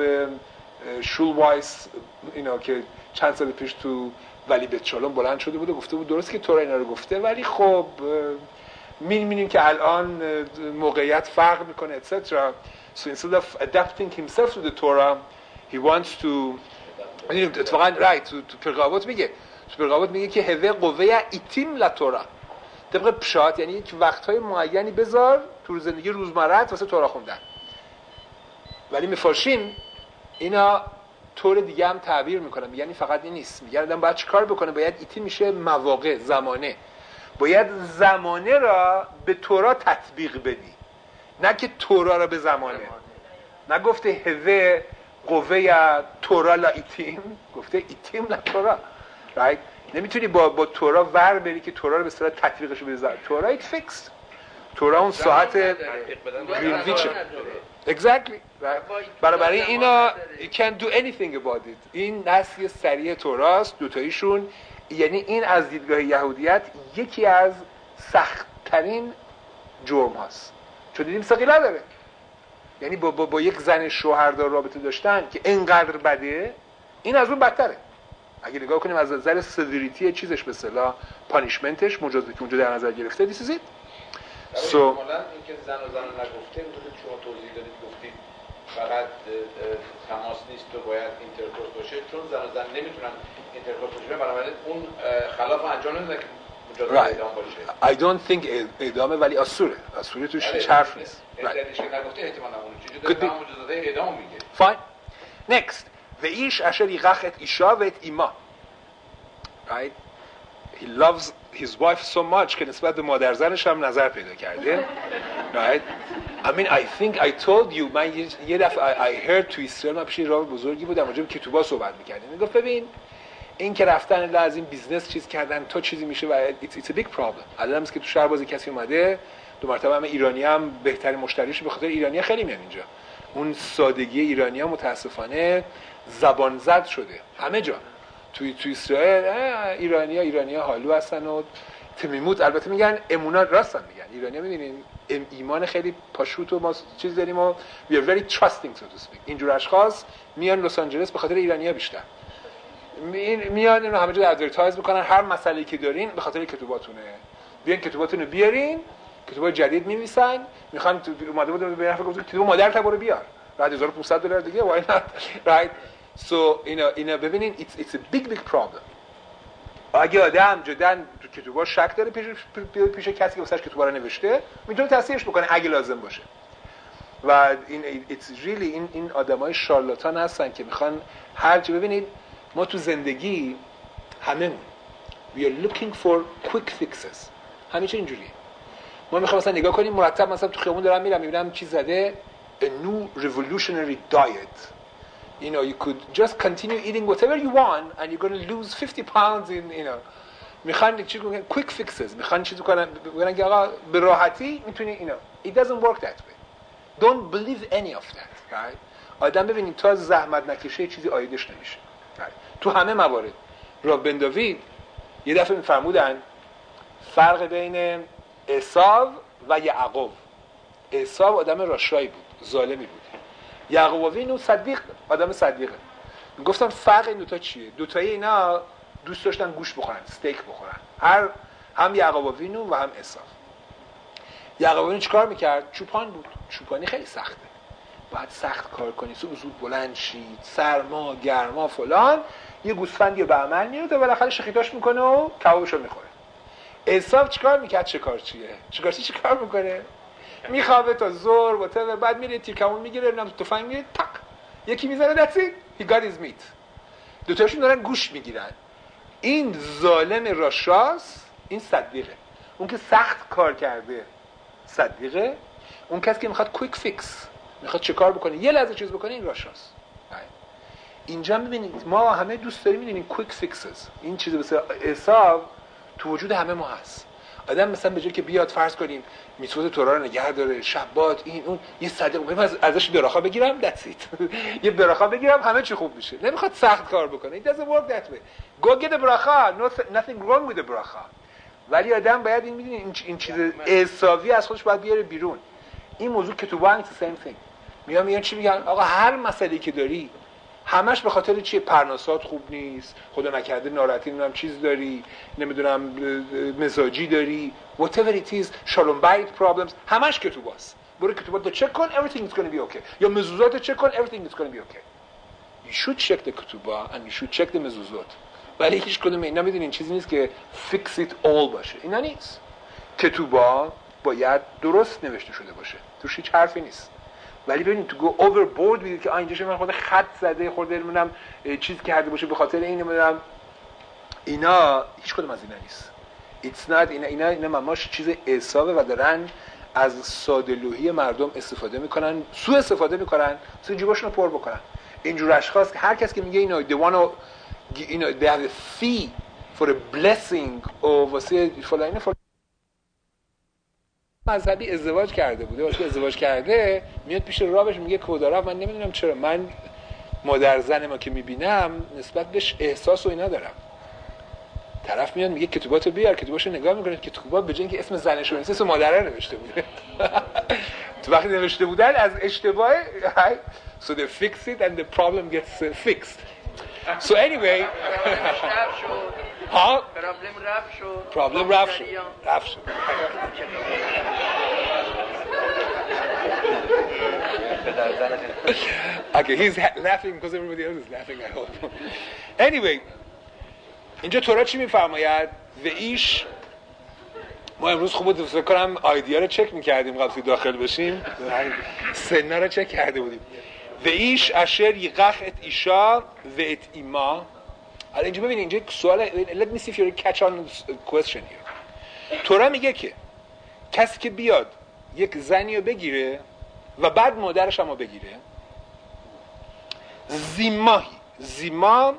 شولوایس اینا که چند سال پیش تو ولی بیت شالوم بلند شده بود و گفته بود درست که تورا اینا رو گفته ولی خب می‌بینیم که الان موقعیت فرق میکنه et cetera so instead of adapting himself to the Torah he wants to اتفاقا right تو تو پرقاوت میگه تو پرقاوت میگه که هوه قوه ایتیم لا تورا طبق پشات یعنی یک وقت‌های معینی بذار تو زندگی روزمره‌ات واسه تورا خوندن ولی مفارشین اینا طور دیگه هم تعبیر میکنن یعنی فقط این نیست میگن آدم باید چیکار بکنه باید ایتی میشه مواقع زمانه باید زمانه را به تورا تطبیق بدی نه که تورا را به زمانه نگفته هوه قوه تورا لا ایتیم گفته ایتیم لا تورا right نمیتونی با با تورا ور بری که تورا رو به صورت تطبیقش رو بذاری تورا ایت فیکس تورا اون ساعت گرینویچه exactly right برای اینا you can't do anything about it این نسل سریع توراست دوتاییشون یعنی این از دیدگاه یهودیت یکی از سخت‌ترین جرم هاست چون دیدیم ثقیله داره یعنی با, با, با یک زن شوهردار رابطه داشتن که اینقدر بده این از اون بدتره اگه نگاه کنیم از نظر سویریتی چیزش به اصطلاح پانیشمنتش مجازاتی که اونجا در نظر گرفته this is it so احتمالاً اینکه زن و زن نگفته اونطور شما توضیح دادید گفتید فقط تماس نیست و باید اینترکورس باشه چون زن و زن نمیتونن اینترکورس باشه بنابراین اون خلاف انجام نمیده که مجازات اعدام باشه I don't think اعدامه ولی آسوره آسوره توش هیچ حرف نیست اعدامش که نگفته احتمالاً اون چیزی داره مجازات اعدام میگه fine next و ایش اشر یغخت ایشا و ایما right he loves his wife so much که نسبت به مادر زنش هم نظر پیدا کرده right I mean I think I told you من یه دفعه I heard تو اسرائیل من پیش راه بزرگی بودم راجع به کتوبا صحبت می‌کردیم میگفت ببین این که رفتن لازم بیزنس چیز کردن تو چیزی میشه و it's, it's a big problem الانم که تو شهر بازی کسی اومده دو مرتبه هم ایرانی هم بهترین مشتریش به خاطر ایرانی خیلی میان اینجا اون سادگی ایرانی‌ها متاسفانه زبان زد شده همه جا توی توی اسرائیل ایرانی‌ها ایرانی‌ها حالو هستن و تمیموت البته میگن امونا راستن میگن ایرانی‌ها می‌بینین ایمان خیلی پاشوت و ما چیز داریم و we are very trusting so to speak اینجور اشخاص میان لس آنجلس به خاطر ایرانی‌ها بیشتر میان اینو همه جا ادورتایز میکنن هر مسئله‌ای که دارین به خاطر کتاباتونه بیان کتاباتونو بیارین کتاب جدید می‌نویسن میخوان اومده بود به نفر گفت کتاب مادر تا برو بیار بعد هزار و پانصد دلار دیگه why not right so اینا اینا ببینین it's it's a big big problem اگه آدم جدا کتابا شک داره پیش پیش کسی که واسش کتابا رو نوشته میتونه تصحیحش بکنه اگه لازم باشه و این it's really این این آدمای شارلاتان هستن که میخوان هر چی ببینید ما تو زندگی هممون we are looking for quick fixes همیشه اینجوریه ما میخوام مثلا نگاه کنیم مرتب مثلا تو خیابون دارم میرم میبینم چیز زده a new revolutionary diet you know you could just continue eating whatever you want and you're going to lose fifty pounds in you know میخوان چیز کنن quick fixes میخوان چیزو کنن بگن که آقا به راحتی میتونی اینا it doesn't work that way don't believe any of that right آدم ببینید تو از زحمت نکشه چیزی آیدش نمیشه right. تو همه موارد راب بن داوید یه دفعه میفرمودن فرق بین عیسی و یعقوب عیسی آدم راشایی بود ظالمی بود یعقوب اینو صدیق آدم صدیقه میگفتن فرق این دو تا چیه دو تای اینا دوست داشتن گوش بخورن استیک بخورن هر هم یعقوب وینو و هم عیسی یعقوب وینو چیکار میکرد چوپان بود چوپانی خیلی سخته باید سخت کار کنی صبح زود بلند شید سرما گرما فلان یه گوسفندی به عمل میاد و بالاخره شخیتاش میکنه و کبابشو میخوره عیسی چیکار میکرد چه کار چیه چه کارچی چیکار میکنه میخوابه تا ظهر و تا بعد میره تیرکمون میگیره نم تفنگ میگیره تاک یکی میزنه دستی he got his meat دو تاشون دارن گوش میگیرن این ظالم راشاس این صدیقه. اون که سخت کار کرده صدیقه. اون کسی که میخواد کویک فیکس، میخواد چه کار بکنه، یه لحظه چیز بکنه، این راشاست. اینجا میبینید ما همه دوست داریم میدونیم کویک فیکسز. این چیز مثلا حساب تو وجود همه ما هست. آدم مثلا به جای که بیاد فرض کنیم میتواد تورا رو نگه داره، شبات این اون، یه صدقه من از ازش براخا بگیرم that's it. یه براخا بگیرم همه چی خوب میشه. نمیخواد سخت کار بکنه. it doesn't work that way. go get a براخا. nothing wrong with the براخا. ولی آدم باید این میدونی این, این چیز حسابی از خودش باید بیاره بیرون. این موضوع که تو بانک the same thing. میام میگن چی میگن؟ آقا هر مسئله‌ای که داری همش به خاطر چیه؟ پرناسات خوب نیست، خدا نکرده ناراحتی نمیدونم چیز داری، نمیدونم مزاجی داری، whatever it is، شالوم بایت problems، همش کتوباست. برو کتوبات رو چک کن everything is going to be okay. یا مزوزات رو چک کن everything is going to be okay. you should check the کتوبا and you should check the مزوزات. ولی هیچ کدوم اینا میدونین چیزی نیست که fix it all باشه. اینا نیست. کتوبا باید درست نوشته شده باشه. توش هیچ حرفی نیست. ولی ببینید تو گو overboard میدید که اینجاش من خود خط زده خورده نمیدونم چیز کرده باشه به خاطر این نمیدونم اینا هیچ کدوم از اینا نیست. it's not اینا اینا اینا مماش چیز حسابه و دارن از ساده‌لوحی مردم استفاده میکنن، سوء استفاده میکنن، تو جیباشون رو پر بکنن. اینجور اشخاص که هر کس که میگه اینا they want to you know they have a fee for a blessing or واسه فلان فلان مذهبی ازدواج کرده بوده، واسه ازدواج کرده میاد پیش رابش میگه کودارا من نمیدونم چرا من مادر زن ما که میبینم نسبت بهش احساس و اینا دارم. طرف میاد میگه کتاباتو بیار، کتاباشو نگاه میکنه که کتابات به جای اینکه اسم زنش رو بنویسه اسم مادره نوشته بوده. تو وقتی نوشته بودن از اشتباه so they fix it and the problem gets fixed. So anyway ها پرابلم رفت شد پرابلم رفت شد رفت شد Okay, he's laughing because everybody else is laughing I hope. Anyway اینجا تورا چی میفرماید؟ و ایش ما امروز خوب بود فکر کنم آیدیا رو چک میکردیم قبل که داخل بشیم سنا رو چک کرده بودیم. و ایش اشر یقخ ات ایشا و ات ایما. حالا اینجا ببینید اینجا سوال let me see if you catch on question here. تورا میگه که کسی که بیاد یک زنی رو بگیره و بعد مادرش هم رو بگیره زیماهی زیما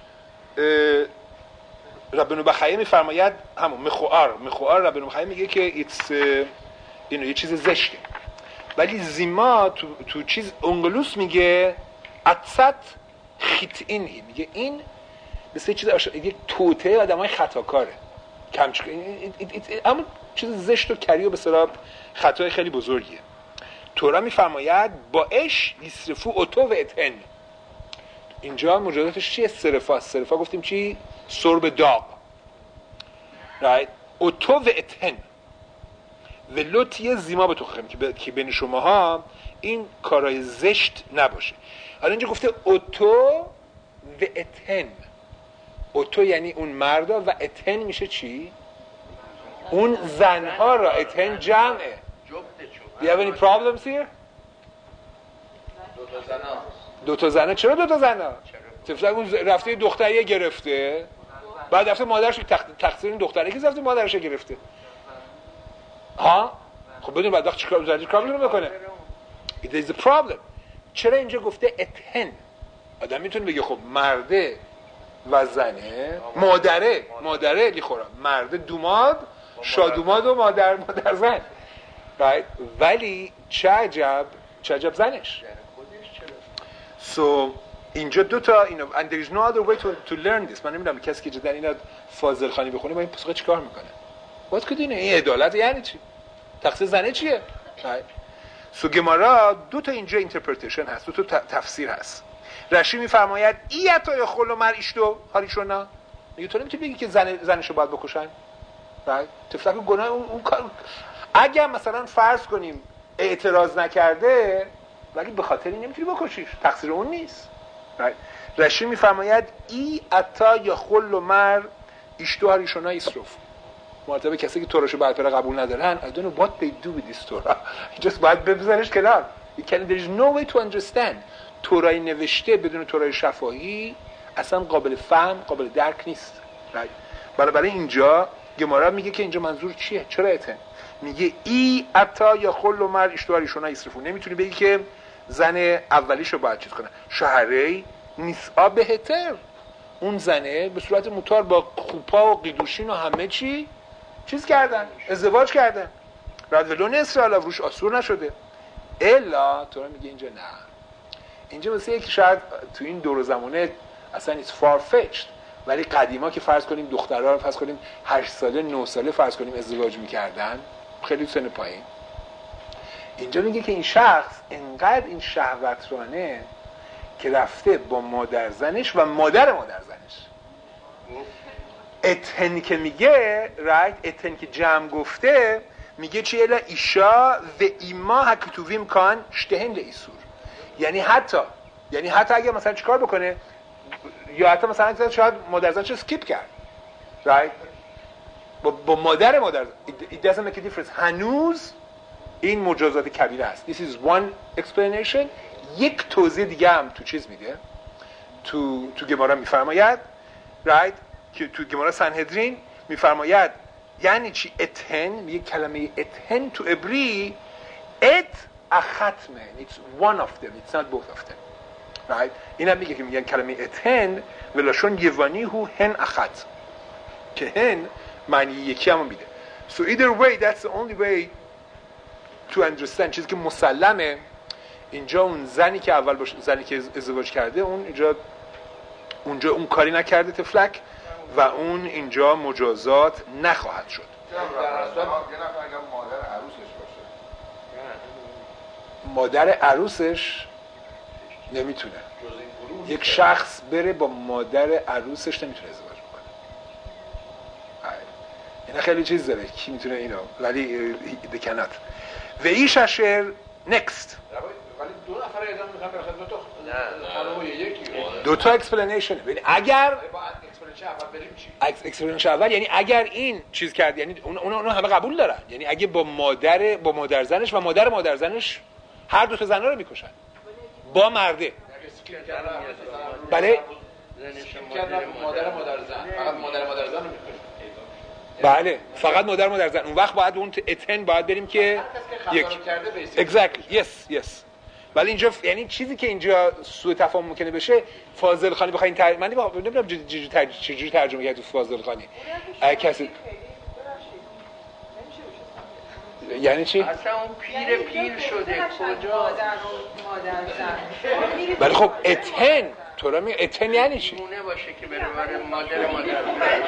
ربنو بخیه میفرماید همون مخوار مخوار ربنو بخیه میگه که it's اینو یه چیز زشته. ولی زیما تو, تو چیز انگلوس میگه اتست خیت اینهی میگه این مثل چیز آش... یک توته آدمای خطاکاره کمچ اما چیز زشت و کری و به اصطلاح خطای خیلی بزرگیه. تورا میفرماید با اش یسرفو اوتو و اتن. اینجا مجازاتش چیه؟ سرفا سرفا گفتیم چی؟ سرب داغ right اوتو و اتن و لطیه زیما به تو خواهیم که, ب... که بین شماها این کارهای زشت نباشه. حالا اینجا گفته اوتو و اتن. اوتو یعنی اون مردا و اتن میشه چی؟ اون زنها را. اتن جمعه. Do you have any problems here? دو تا زنا. دو تا زنه. چرا دو تا زنه؟ طفلا اون رفته دختریه گرفته بعد رفته مادرش تخت... تقصیر این دختره که رفته مادرش گرفته ها؟ خب بدون بعد وقت چیکار زدی کار میتونه بکنه. It is a problem. چرا اینجا گفته اتن؟ آدم میتونه بگه خب مرده و زنه مادره مادره لیخورا مرده دوماد شادوماد و مادر مادر زن right. ولی چه عجب چه عجب زنش. So اینجا دو تا اینو and there is no other way to to learn this. من نمیدونم کسی که جدا اینا فاضل خانی بخونه با این پسخه چیکار میکنه. What could you know؟ این عدالت یعنی چی؟ تقصیر زنه چیه؟ right. So گمارا دو تا اینجا اینترپریتیشن هست، دو تا تفسیر هست. رشی میفرماید ایتا یا خلو مر ایشتو هاریشونا. میگه تو نمیتونی بگی که زن زنشو باید بکشن. right. تفلک گناه اون, اون کار اگر مثلا فرض کنیم اعتراض نکرده ولی به خاطر این نمیتونی بکشیش، تقصیر اون نیست. right. رشی میفرماید ای اتا یا خلو مر ایشتو هاریشونا ایسروف. مرتبه کسی که توراشو برپره قبول ندارن I don't know what they do with this Torah. just باید ببذارش کنار. You can there is no way to understand. تورای نوشته بدون تورای شفاهی اصلا قابل فهم قابل درک نیست. right. برای برای اینجا گمارا میگه که اینجا منظور چیه؟ چرا اتن؟ میگه ای اتا یا خل و مر اشتواریشون ایسرفو. نمیتونی بگی که زن اولیشو باید چیز کنه. شهری نیسا بهتر، اون زنه به صورت موتار با خوپا و قیدوشین و همه چی چیز کردن، ازدواج کردن، رادولون اسرائیل روش آسور نشده. الا تو میگه اینجا نه، اینجا مثل یکی شاید تو این دور زمانه اصلا it's far fetched، ولی قدیما که فرض کنیم دخترها رو فرض کنیم هشت ساله نه ساله فرض کنیم ازدواج میکردن، خیلی سن پایین. اینجا میگه که این شخص انقدر این شهوترانه که رفته با مادر زنش و مادر مادر زنش. اتن که میگه رایت، اتن که جمع گفته میگه چی؟ الا ایشا و ایما هکتوویم کان شتهن ایسور. یعنی حتی یعنی حتی اگه مثلا چیکار بکنه، یا حتی مثلا شاید مادر زنش اسکیپ کرد رایت با, با مادر مادر it doesn't make a difference. هنوز این مجازات کبیره است. This is one explanation. یک توضیح دیگه هم تو چیز میده، تو تو گمارا میفرماید right که تو گمارا سنهدرین میفرماید یعنی چی اتن. میگه کلمه اتن تو عبری ات اختمه، it's one of them, it's not both of them right. اینم میگه که میگن کلمه اتن ولاشون یوانی هو هن اخت، که هن معنی یکی هم میده. So either way that's the only way to understand. چیزی که مسلمه اینجا اون زنی که اول باش... زنی که ازدواج کرده اون اینجا اونجا اون کاری نکرده تفلک و اون اینجا مجازات نخواهد شد. در اصل یه نفر اگر مادر عروسش باشه، مادر عروسش نمیتونه، یک شخص بره با مادر عروسش نمیتونه ازدواج بکنه. اینا خیلی چیز داره کی میتونه اینو، ولی دکنات و ایش اشر نکست. ولی دو نفر ادام میخوام بخواد دو تا خانم یکی دو تا اکسپلینیشن. ببین اگر با اکسپلینیشن اول بریم چی؟ اکسپلینیشن اول یعنی اگر این چیز کرد، یعنی اون اون همه قبول دارن، یعنی اگه با مادر با مادر زنش و مادر مادر زنش هر دو تا زنا رو میکشن با مرده. بله مادر مادر زن فقط مادر مادر زن رو میکشن. بله فقط مادر مادر زن. اون وقت باید اون اتن باید بریم که یک exactly yes yes. ولی اینجا یعنی چیزی که اینجا سوء تفاهم ممکنه بشه، فاضل خانی بخواین تر... من نمیدونم چجوری ترجمه چجوری ترجمه کرد تو فاضل خانی کسی یعنی چی؟ اصلا اون پیر پیر شده کجا؟ ولی خب اتن تو را می اتن یعنی چی؟ مونه باشه که بره برای مادر مادر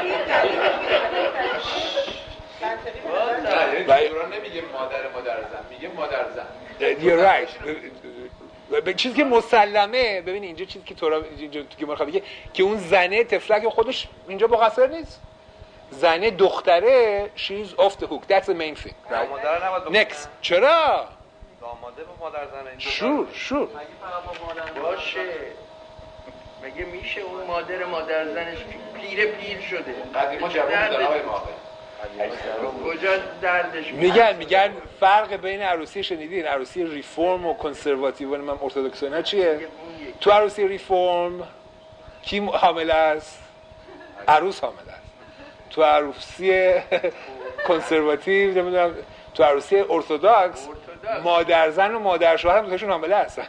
ولی دوران نمیگه مادر مادر زن، میگه مادر زن. You're right. به چیزی که مسلمه، ببین اینجا چیزی که تو را اینجا تو که میگه که اون زنه تفلک خودش اینجا مقصر نیست. زنه دختره she's off the hook. That's the main thing. Right? Next. چرا؟ داماده با مادر زن اینجا. شور شور. باشه. مگه میشه اون مادر مادر زنش پیر پیر شده؟ قدیما جواب داره آقای ماقه. کجا دردش میگن میگن فرق بین عروسی شنیدین عروسی ریفورم و کنسرواتیو و من ارتدوکس اینا چیه؟ تو عروسی ریفورم کی حامله است؟ عروس حامله است. تو عروسی کنسرواتیو نمیدونم، تو عروسی ارتدوکس مادر زن و مادر شوهر هم دوتاشون حامله هستن.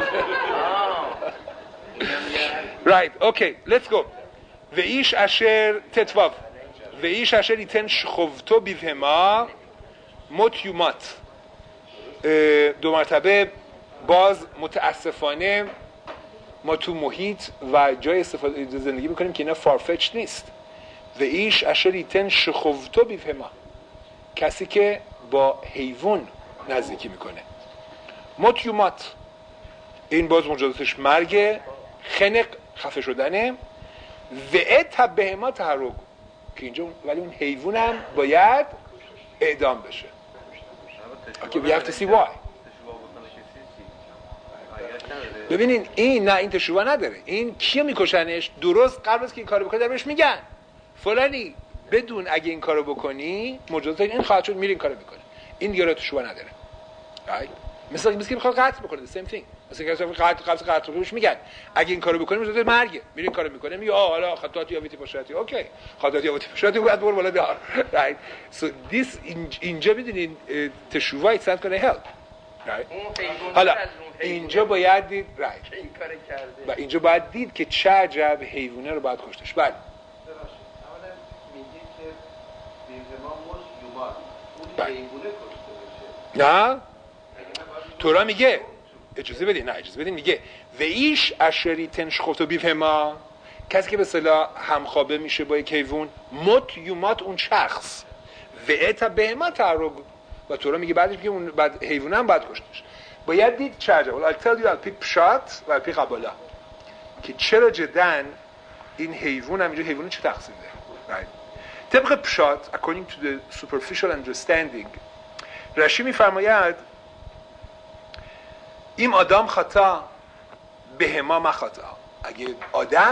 Right, okay, let's go. و ایش اشر تتواف و ایش اشر ایتن شخوفتو بیفهما متیومات. دو مرتبه باز متاسفانه ما تو محیط و جای استفاده زندگی میکنیم که اینا فارفچ نیست. و ایش اشر ایتن شخوفتو بیفهما، کسی که با حیوان نزدیکی میکنه. متیومات این باز مجازاتش مرگ، خنق خفه شدنه، و ات بهما تحرک که اینجا ولی اون حیوان هم باید اعدام بشه. Okay, we have to see why. ببینین این نه این تشویق نداره. این کیو میکشنش؟ درست قبل از که این کارو بکنه در بهش میگن فلانی بدون اگه این کارو بکنی مجازات این خواهد شد، میری این کارو میکنه. این دیگه تشویق نداره. right? مثلا مثل که میخواد قتل بکنه the same thing. مثلا کسی قتل قتل قتل روش میگن اگه این کارو بکنیم میشه مرگ، میری این کارو میکنه میگه آه حالا خطات یا ویتی پاشاتی، اوکی خطات یا ویتی پاشاتی باید بر بالا دار. right so this اینجا میدونین تشووا it's not gonna help. right حالا اینجا باید دید right این کار کرده و اینجا باید دید که چه عجب حیوانه رو باید کشتش. بله اولا میگه که بیزما مش یومان اون حیوانه کشته بشه. نه تورا میگه اجازه بدین، نه اجازه بدین، میگه و ایش اشری تنشخوتو بیفهما، کسی که به اصطلاح همخوابه میشه با یک حیوان، مت یومات اون شخص و اتا بهما تعرض، و تورا میگه بعدش که اون بعد حیوان هم باید کشتش. باید دید چه عجب. I'll tell you الپی پشات و الپی قبالا که چرا جدن این حیوان هم اینجا حیوان چه تقسیم ده. right. طبق پشات according to the superficial understanding رشی میفرماید این آدم خطا بهما ما خطا، اگه آدم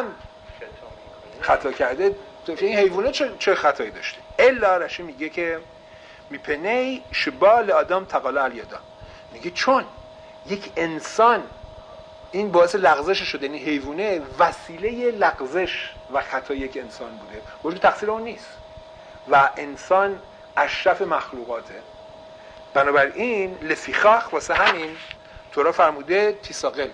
خطا کرده این حیوانه چه, چه خطایی داشته. الا رشی میگه که میپنی شبال آدم تقالا الیادا، میگه چون یک انسان این باعث لغزش شده، این حیوانه وسیله لغزش و خطا یک انسان بوده، وجود تقصیر اون نیست و انسان اشرف مخلوقاته. بنابراین لفیخاخ واسه همین تورا فرموده تیساقل،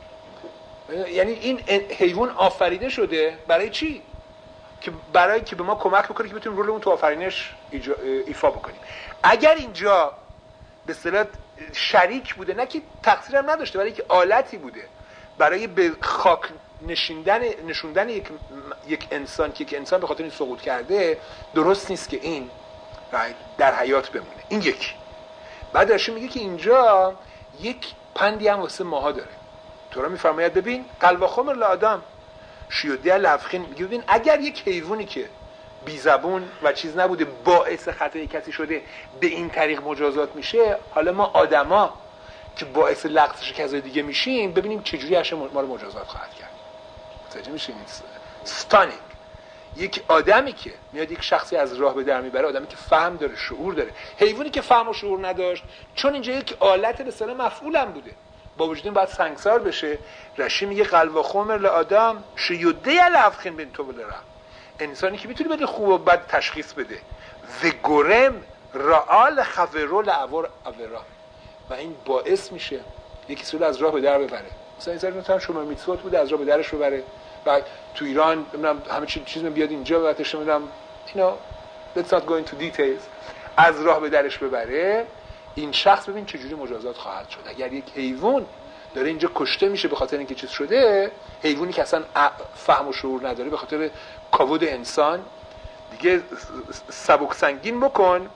یعنی این حیوان آفریده شده برای چی؟ که برای که به ما کمک بکنه که بتونیم رولمون تو آفرینش ایفا بکنیم. اگر اینجا به اصطلاح شریک بوده، نه که تقصیرم نداشته، برای که آلتی بوده برای به خاک نشوندن نشوندن یک یک انسان که یک انسان به خاطر این سقوط کرده، درست نیست که این در حیات بمونه. این یک. بعد رشی میگه که اینجا یک پندی هم واسه ماها داره. تورا میفرماید ببین قلب خمر لآدم شیوده لفخین، میگه ببین اگر یک حیوانی که بی زبون و چیز نبوده باعث خطای کسی شده به این طریق مجازات میشه، حالا ما آدما که باعث لغزش کسای دیگه میشیم ببینیم چجوری هشه ما رو مجازات خواهد کرد. متوجه میشین؟ استانینگ. یک آدمی که میاد یک شخصی از راه به در میبره، آدمی که فهم داره، شعور داره. حیوانی که فهم و شعور نداشت، چون اینجا یک آلت به اصطلاح مفعولم بوده، با وجود این باید سنگسار بشه. رشی میگه قلب خمر لآدم شیوده لفخین بین تو بلرا، انسانی که میتونه بده خوب و بد تشخیص بده و گرم رعال خورول عور عورا، و این باعث میشه یکی سول از راه به در ببره. مثلا این مثلا شما میتوت بوده از راه به درش ببره و تو ایران نمیدونم همه چیز چیز بیاد اینجا و تش نمیدونم اینا let's not go into details از راه به درش ببره. این شخص ببین چه جوری مجازات خواهد شد. اگر یک حیوان داره اینجا کشته میشه به خاطر اینکه چیز شده، حیوانی که اصلا فهم و شعور نداره به خاطر کاود انسان، دیگه سبک سنگین بکن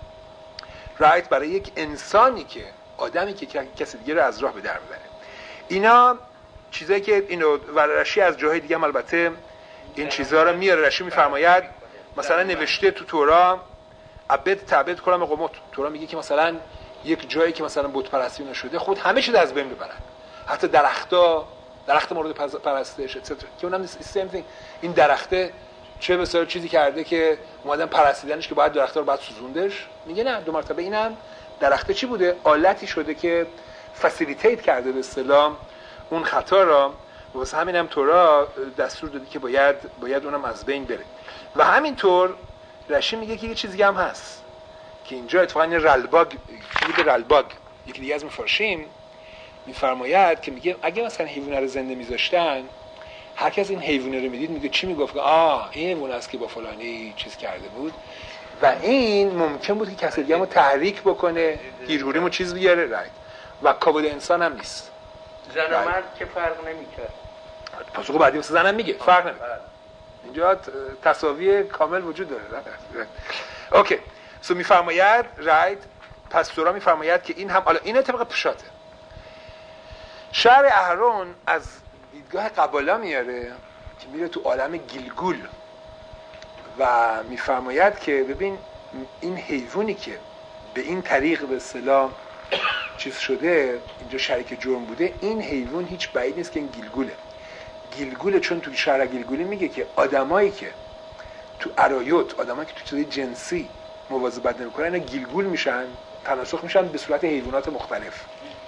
رایت برای یک انسانی که آدمی که کسی دیگه رو از راه به در ببره. اینا چیزایی که اینو و رشی از جاهای دیگه هم البته این چیزها رو میاره. رشی میفرماید مثلا نوشته تو تورا عبد تعبد کلام قومت، تورا میگه که مثلا یک جایی که مثلا بت پرستی نشده خود همه چیز از بین ببرن، حتی درختا، درخت مورد پرستش اتسترا که اونم سیم thing. این درخته چه بسیار چیزی کرده که اومدن پرستیدنش که باید درختا رو بعد سوزوندش. میگه نه، دو مرتبه اینم درخته چی بوده؟ آلتی شده که فسیلیتیت کرده به اصطلاح اون خطا را، و واسه همین هم تورا دستور دادی که باید باید اونم از بین بره. و همینطور رشی میگه که یه چیزی هم هست که اینجا اتفاقا رلباگ بود، رلباگ یکی دیگه از مفارشیم میفرماید که میگه اگه مثلا حیوانه رو زنده میذاشتن، هر کس این حیوانه رو میدید میگه چی میگفت؟ آه این حیوان است که با فلانی چیز کرده بود و این ممکن بود که کسی دیگه رو تحریک بکنه، گیرگوریمو چیز بیاره. رایت و کابود انسان هم نیست. زن و مرد که فرق نمی‌کنه. پاسخ بعدی واسه زنم میگه فرق نمی‌کنه. اینجا تساوی کامل وجود داره. اوکی. سو میفرماید رایت، پس تورا میفرماید که این هم حالا این طبق پشاته. شعر اهرون از دیدگاه قبالا میاره که میره تو عالم گیلگول و میفرماید که ببین این حیوانی که به این طریق به اصطلاح چیز شده اینجا شریک جرم بوده، این حیوان هیچ بعید نیست که این گیلگوله. گیلگوله چون تو شرع گیلگولی میگه که آدمایی که تو ارایوت، آدمایی که تو چیزای جنسی مواظبت نمیکنن اینا گیلگول میشن، تناسخ میشن به صورت حیوانات مختلف.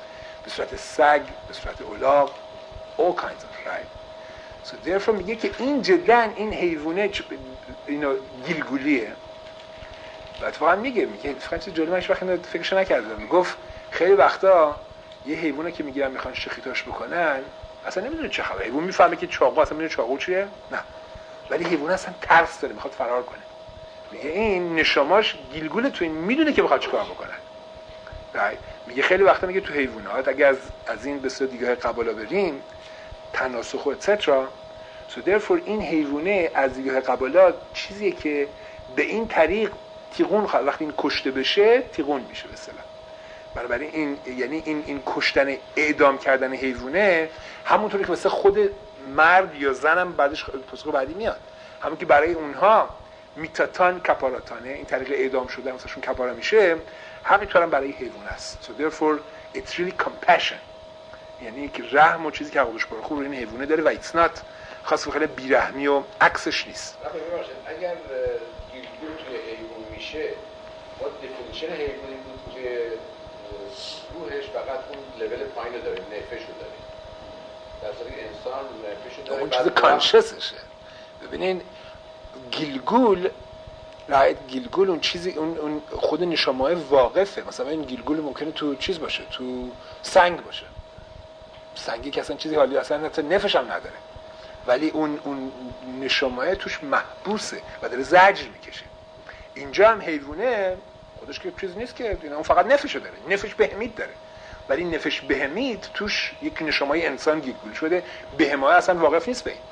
به صورت سگ، به صورت الاغ، all kinds of right. So therefore میگه که این جدن این حیوانه اینو گیلگولیه. بعد واقعا میگه میگه اتفاقا چیز جالب منش وقتی فکرش نکردم. میگفت خیلی وقتا یه حیوانه که میگیرن میخوان شخیتاش بکنن اصلا نمیدونه چه خبره. حیوان میفهمه که چاقو اصلا میدونه چاقو چیه؟ نه. ولی حیوان اصلا ترس داره میخواد فرار کنه. میگه این نشاماش گیلگول تو این میدونه که میخواد چیکار بکنه. right. میگه خیلی وقتا میگه تو حیوانات اگه از از این به صورت دیگه قبالا بریم تناسخ و اتسترا so therefore این حیوانه از دیگه قبالا چیزیه که به این طریق تیغون خواهد وقتی این کشته بشه تیغون میشه به اصطلاح. بنابراین این یعنی این این کشتن اعدام کردن حیوانه همونطوری که مثلا خود مرد یا زنم بعدش پاسخ بعدی میاد همون که برای اونها میتاتان کپاراتانه این طریق اعدام شدن مثلشون کپارا میشه همینطورم برای حیوان است. so therefore it's really compassion یعنی که رحم و چیزی که عقبش بر خوب این حیوانه داره و it's not خاص خیلی بیرحمی و عکسش نیست. اگر گیلگول توی حیوان میشه با دفینیشن حیوانی بود که روحش فقط اون لول پایین داره نفشو داره در صورتی انسان نفشو داره اون چیز کانشسشه. ببینین گیلگول رایت گیلگول اون چیزی اون, اون خود نشامای واقفه. مثلا این گیلگول ممکنه تو چیز باشه تو سنگ باشه سنگی که اصلا چیزی حالی اصلا حتی نفش هم نداره ولی اون اون نشامای توش محبوسه و داره زجر میکشه. اینجا هم حیوانه خودش که چیز نیست که اون فقط نفشو داره نفش بهمید داره ولی نفش بهمید توش یک نشامای انسان گیلگول شده بهمای اصلا واقف نیست به این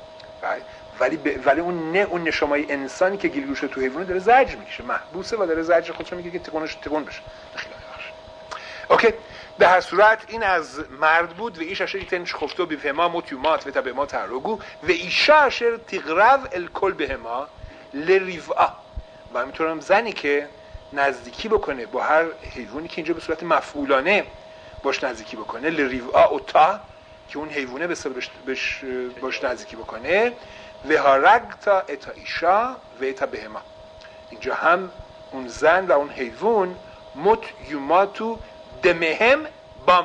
ولی ب... ولی اون نه اون نشامای انسانی که گیلگول شده تو حیوانه داره زجر میکشه محبوسه و داره زجر خودش میگه که تکونش تکون بشه. خیلی اوکی. به هر صورت این از مرد بود و ایش اشر تنش خفتو بفهما موتیومات و تبهما ترگو و ایشا اشر تغرو الکل بهما لریفا و همینطورم زنی که نزدیکی بکنه با هر حیوانی که اینجا به صورت مفعولانه باش نزدیکی بکنه لریفا اوتا که اون حیوانه به صورت بش باش نزدیکی بکنه و هارگتا اتا ایشا و اتا بهما اینجا هم اون زن و اون حیوان موتیوماتو دمهم بام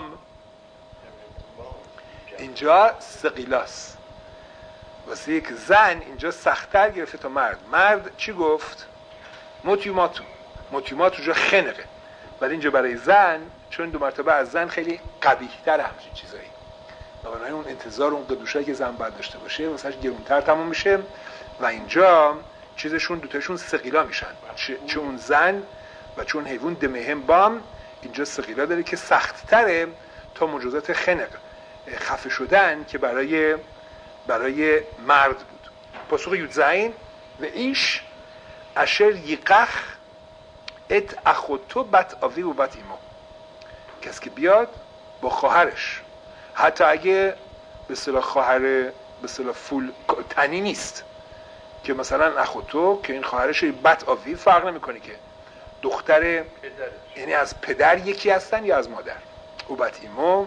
اینجا سقیلاس واسه یک زن اینجا سخت‌تر گرفته تا مرد. مرد چی گفت؟ موتیوماتو موتیوماتو جا خنقه ولی اینجا برای زن چون دو مرتبه از زن خیلی قبیح‌تر همچین چیزایی بنابراین اون انتظار اون قدوشایی که زن باید داشته باشه واسهش گرونتر تموم میشه و اینجا چیزشون دوتاشون سقیلا میشن چه اون زن و چون حیوان دمهم بام اینجا سقیلا داره که سخت تره تا مجازات خنق خفه شدن که برای برای مرد بود. پاسخ یودزین و ایش اشر یقخ ات اخوتو بت آوی و بت ایما کسی که بیاد با خواهرش حتی اگه به اصطلاح خواهر به اصطلاح فول تنی نیست که مثلا اخوتو که این خواهرش بت آوی فرق نمیکنه که دختر پدرش. یعنی از پدر یکی هستن یا از مادر او بت ایما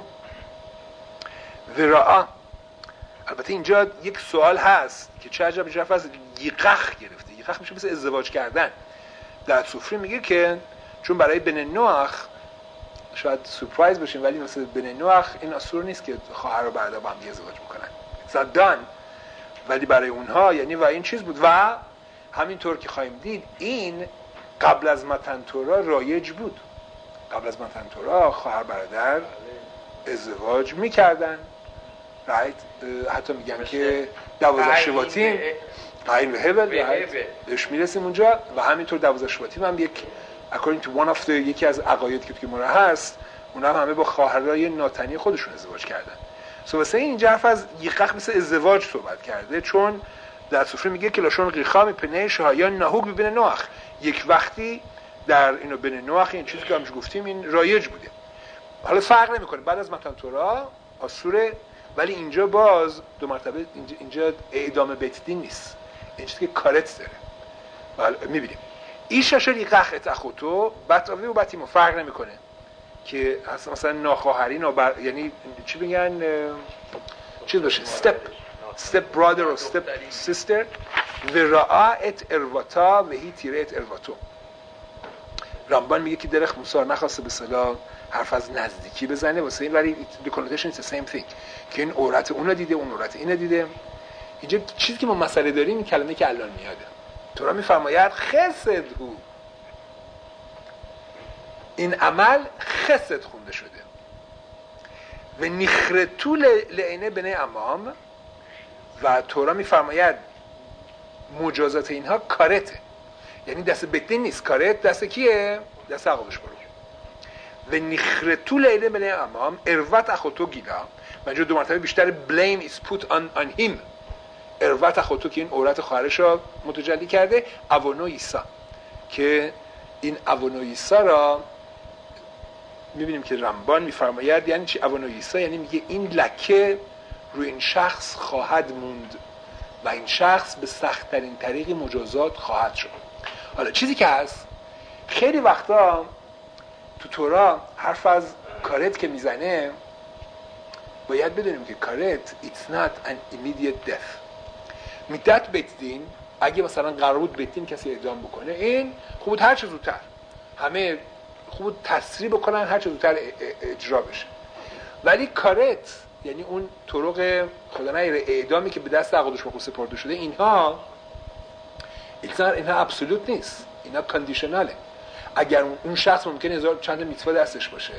ورعا. البته اینجا یک سوال هست که چه عجب جرف از یقخ گرفته. یقخ میشه مثل ازدواج کردن. در سفری میگه که چون برای بن نوح شاید سورپرایز بشین ولی مثل بن نوح این اصول نیست که خواهر و برادر با هم ازدواج میکنن زدان ولی برای اونها یعنی و این چیز بود و همینطور که خواهیم دید این قبل از متن تورا رایج بود. قبل از متن تورا خواهر برادر ازدواج میکردن رایت حتی میگن که دوازده شباتیم قاین و هبل بهش میرسیم اونجا و همینطور دوازده شباتیم هم یک according to one of the یکی از عقاید که توی مورا هست اونا هم همه با خواهرای ناتنی خودشون ازدواج کردن. سو واسه اینجا حرف از یقخ مثل ازدواج صحبت کرده چون در سفره میگه که لاشون قیخا میپنه شهایان نهوگ ببین نوح یک وقتی در اینو بین نوح این چیزی که همش گفتیم این رایج بوده. حالا فرق نمیکنه بعد از متن تورا آسوره ولی اینجا باز دو مرتبه اینجا, اینجا اعدام بیت دین نیست این چیزی که کارت داره ولی میبینیم ایش اشر یقخ ات اخوتو بتاوی و بتیمو فرق نمیکنه که مثلا ناخواهری نابر... یعنی چی بگن چی باشه step step brother or step sister و رعا ات ارواتا و هی تیره ات ارواتو رامبان میگه که درخت موسی نخواسته به اصطلاح حرف از نزدیکی بزنه واسه این، ولی the connotation is the same thing که این عورت اونو دیده، اون عورت اینو دیده. اینجا چیزی که ما مسئله داریم این کلمه که الان میاده، تورا میفرماید خسد هو، این عمل خسد خونده شده. و نخرتو لعینه بنی امام، و تورا میفرماید مجازات اینها کارته، یعنی دست بدین نیست، کارت دست کیه؟ دست عقابش برو. و نخرتو لعینه بنی امام اروت اخوتو گیلا، و اینجا دو مرتبه بیشتر blame is put on, on him. اروت اخوتو که این عورت خواهرش را متجلی کرده، اوانو عیسی، که این اوانو عیسی را میبینیم که رمبان میفرماید یعنی چی اوانو عیسی؟ یعنی میگه این لکه روی این شخص خواهد موند و این شخص به سخت‌ترین طریق مجازات خواهد شد. حالا چیزی که هست خیلی وقتا تو تورا حرف از کارت که میزنه باید بدونیم که کارت it's not an immediate death. میدت بیتدین اگه مثلا قرار بود بیتدین کسی اعدام بکنه، این خوب بود هر چه زودتر همه خوب بود تسریع بکنن، هر چه زودتر اجرا بشه. ولی کارت یعنی اون طرق خدا نگیره اعدامی که به دست عقادش مخصوص سپرده شده، اینها اینها اینها ابسولوت نیست، اینها کاندیشناله. اگر اون شخص ممکنه هزار چند میتوا دستش باشه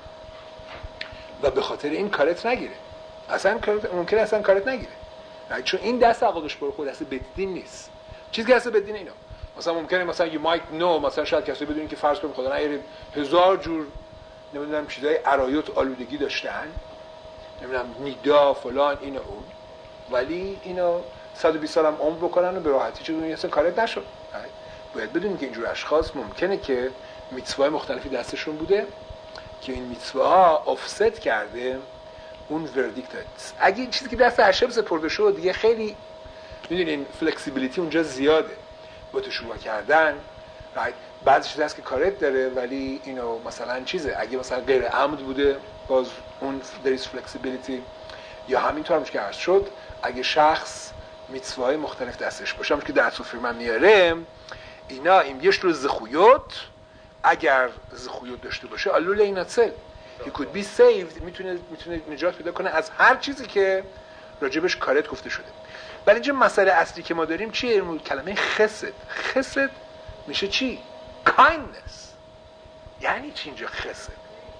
و به خاطر این کارت نگیره، اصلا کارت ممکنه اصلا کارت نگیره، چون این دست عقادش برو خود دست بدین نیست. چیزی که دست بدین اینا مثلا ممکنه مثلا you might know مثلا شاید کسی بدونین که فرض کنیم خدا نگیره هزار جور نمیدونم چیزای عرایت آلودگی داشتن، نمیدونم نیدا فلان اینو اون، ولی اینو صد و بیست سال هم عمر بکنن و به راحتی چون اصلا کارت نشد. باید بدونیم که اینجور اشخاص ممکنه که میتسوهای مختلفی دستشون بوده که این میتسوها آفست کرده اون وردیکت. اگه این چیزی که دست هشم سپرده شد دیگه خیلی میدونین فلکسیبیلیتی اونجا زیاده با تشویق کردن. بعضی چیز هست که کارت داره ولی اینو مثلا چیزه اگه مثلا غیر عمد بوده باز اون there is flexibility، یا همینطور همش که عرض شد اگه شخص میتسوهای مختلف دستش باشه، همش که در سفر من میاره اینا این بیش رو زخویوت، اگر زخویوت داشته باشه علول این اصل he could be saved، میتونه میتونه نجات پیدا کنه از هر چیزی که راجبش کارت گفته شده. ولی اینجا مسئله اصلی که ما داریم چیه؟ کلمه خسد. خسد میشه چی؟ kindness. یعنی چی اینجا خسد؟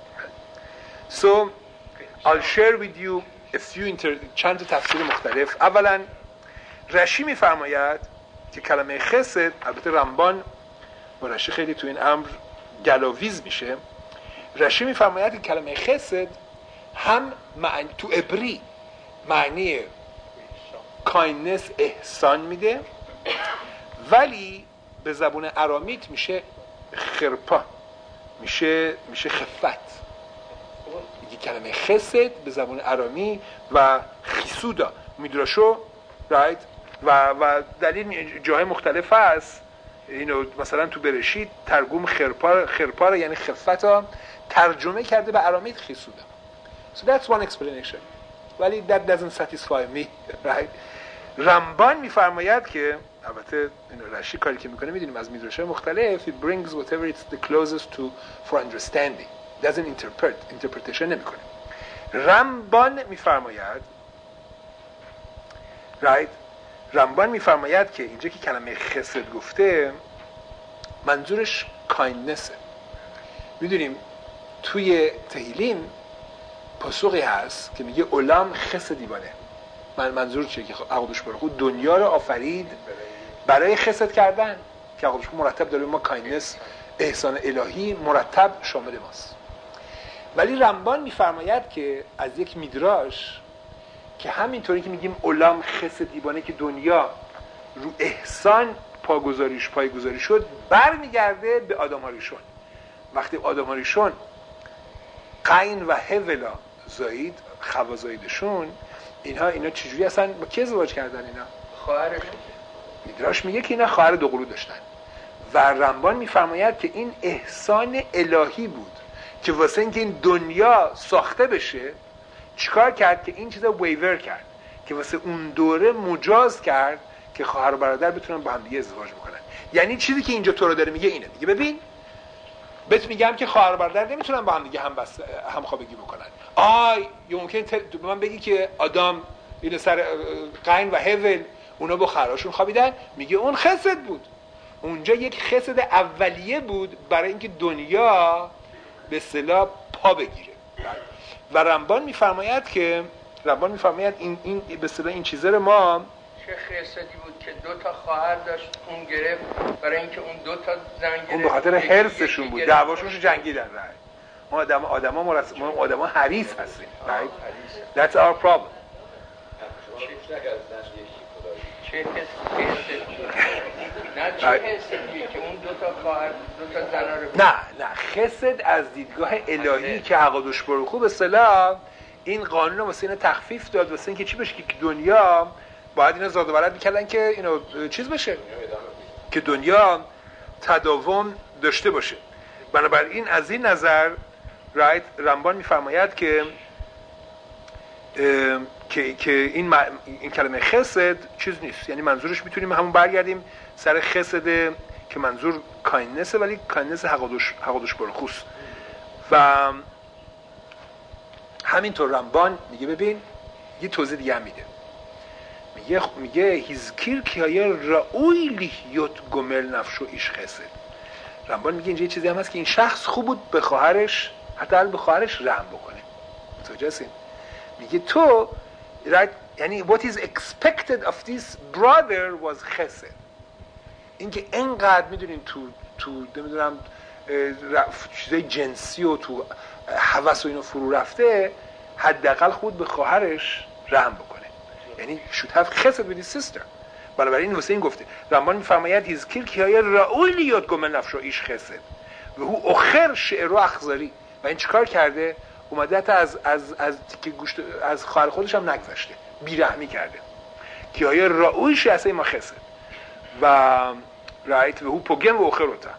So I'll share with you a few inter... چند تفسیر مختلف. اولا رشی میفرماید که کلمه خسد، البته رمبان با رشی خیلی تو این امر گلاویز میشه، رشی میفرماید که کلمه خسد هم معنی تو عبری معنی kindness احسان میده، ولی به زبون ارامیت میشه خرپا، میشه میشه خفت. میگه کلمه خسد به زبون ارامی و خیسودا میدراشو رایت و و دلیل جای مختلف هست. اینو مثلا تو برشید ترجمه خرپا خرپا یعنی خفتا ترجمه کرده به ارامیت خیسودا. So that's one explanation. ولی that doesn't satisfy me, right? رمبان میفرماید که البته این رشی کاری که میکنه میدونیم از میدرشه مختلف it brings whatever it's the closest to for understanding, doesn't interpret interpretation نمیکنه. رمبان میفرماید right رمبان میفرماید که اینجا که کلمه خسد گفته منظورش kindness. میدونیم توی تهیلیم پاسخی هست که میگه علام خسد دیوانه. من منظور چیه؟ که عقدش برای خود دنیا رو آفرید برای خسد کردن، که عقدش مرتب داره ما کایندنس احسان الهی مرتب شامل ماست. ولی رمبان میفرماید که از یک میدراش که همینطوری که میگیم علام خسد دیوانه که دنیا رو احسان پاگذاریش پایگذاری شد برمیگرده به آدم هاریشون. وقتی آدم هاریشون قین و هولا زاید خوا زایدشون اینها اینا چجوری اصلا با کی ازدواج کردن؟ اینا خواهرشون. میدراش میگه که اینا خواهر دوقلو داشتن و رمبان میفرماید که این احسان الهی بود که واسه اینکه این دنیا ساخته بشه چیکار کرد که این چیزا ویور کرد که واسه اون دوره مجاز کرد که خواهر و برادر بتونن با هم دیگه ازدواج بکنن. یعنی چیزی که اینجا تو رو داره میگه اینه، میگه ببین بهت میگم که خواهر برادر نمیتونن با هم دیگه هم بس هم خوابگی بکنن. آی یا ممکن به من بگی که آدم این سر قین و هول اونا با خراشون خوابیدن، میگه اون خسد بود. اونجا یک خسد اولیه بود برای اینکه دنیا به اصطلاح پا بگیره. و رمبان میفرماید که رمبان میفرماید این این به اصطلاح این چیزا رو ما چه خسدی بود که دو تا خواهر داشت اون گرفت برای اینکه اون دو تا زن گرفت. اون به خاطر حرصشون بود، دعواشون رو جنگیدن. رای ما آدم آدما مرس... ما آدما حریص هستیم. رایت that's our problem. چه حسی نه چه حسی که اون دو تا خواهر دو تا زنا رو نه نه خسد از دیدگاه الهی که حقادش برو خوب اصطلاح این قانون واسه اینا تخفیف داد واسه اینکه چی بشه که دنیا باید اینا زاد و ولد میکردن که اینو چیز بشه که دنیا تداوم داشته باشه. بنابراین از این نظر رایت رمبان میفرماید که که که این این کلمه خسد چیز نیست، یعنی منظورش میتونیم همون برگردیم سر خسد که منظور کایندنسه، ولی کایندنس حقادش حقادش برخوست. و همینطور رمبان میگه ببین یه توضیح دیگه هم میده، میگه میگه هیزکیر کیای رa'وی لیهیوت گمل نفشو ایش خسد. رمبان میگه اینجا یه چیزی هم هست که این شخص خوب بود به خواهرش، حتی به خواهرش رحم بکنه. متوجه هستین؟ میگه تو right یعنی what is expected of this brother was خسد. اینکه انقدر میدونین تو تو نمیدونم چیزای جنسی و تو هوس و اینو فرو رفته، حداقل خود به خواهرش رحم بکنه، یعنی should have خسد with his sister. بنابراین واسه این گفته رمبان میفرماید هیزکیر که های رa'وی لیهیوت گمل نفشو ایش خسد و هو اخر شعر و اخزاری. و این چیکار کرده؟ اومده حتی از از از که گوشت از خواهر خودش هم نگذشته، بیرحمی کرده که های رa'ویش اصلا ما خسد و رایت و هو پوگن و اخروتا.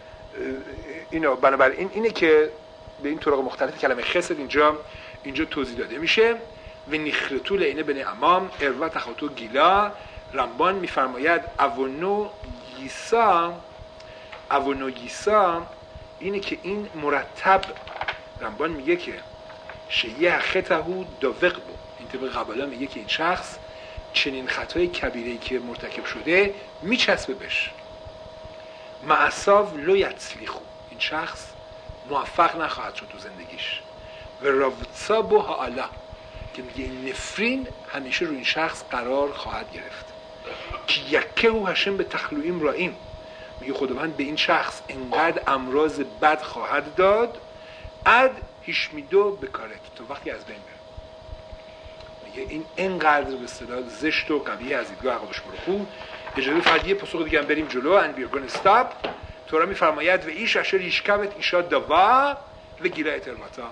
اینو بنابراین اینه که به این طرق مختلف کلمه خسد اینجا اینجا توضیح داده میشه. و نخرتول اینه بن امام اروا تخاطو گیلا. رمبان میفرماید اونو گیسا اونو گیسا اینه که این مرتب، رمبان میگه که شیه خطهو داوق بود، این طبق قبالا میگه که این شخص چنین خطای کبیره‌ای که مرتکب شده میچسبه بهش. معصاو لو یتسلیخو، این شخص موفق نخواهد شد تو زندگیش. و راوتسا بو هاالا که میگه این نفرین همیشه روی این شخص قرار خواهد گرفت. که یکه او هشم به تخلویم رائیم، میگه خداوند به این شخص انقدر امراض بد خواهد داد اد هیشمیدو بکارت تو وقتی از بین بره. میگه این انقدر به اصطلاح زشت و قویه از دیدگاه حقادش برخو. اجازه فقط یه پاسخ دیگه هم بریم جلو. ان وی گون استاپ. تورا میفرماید و ایش اشر ایشکوت ایشا دوا و گیلایت ارماتا.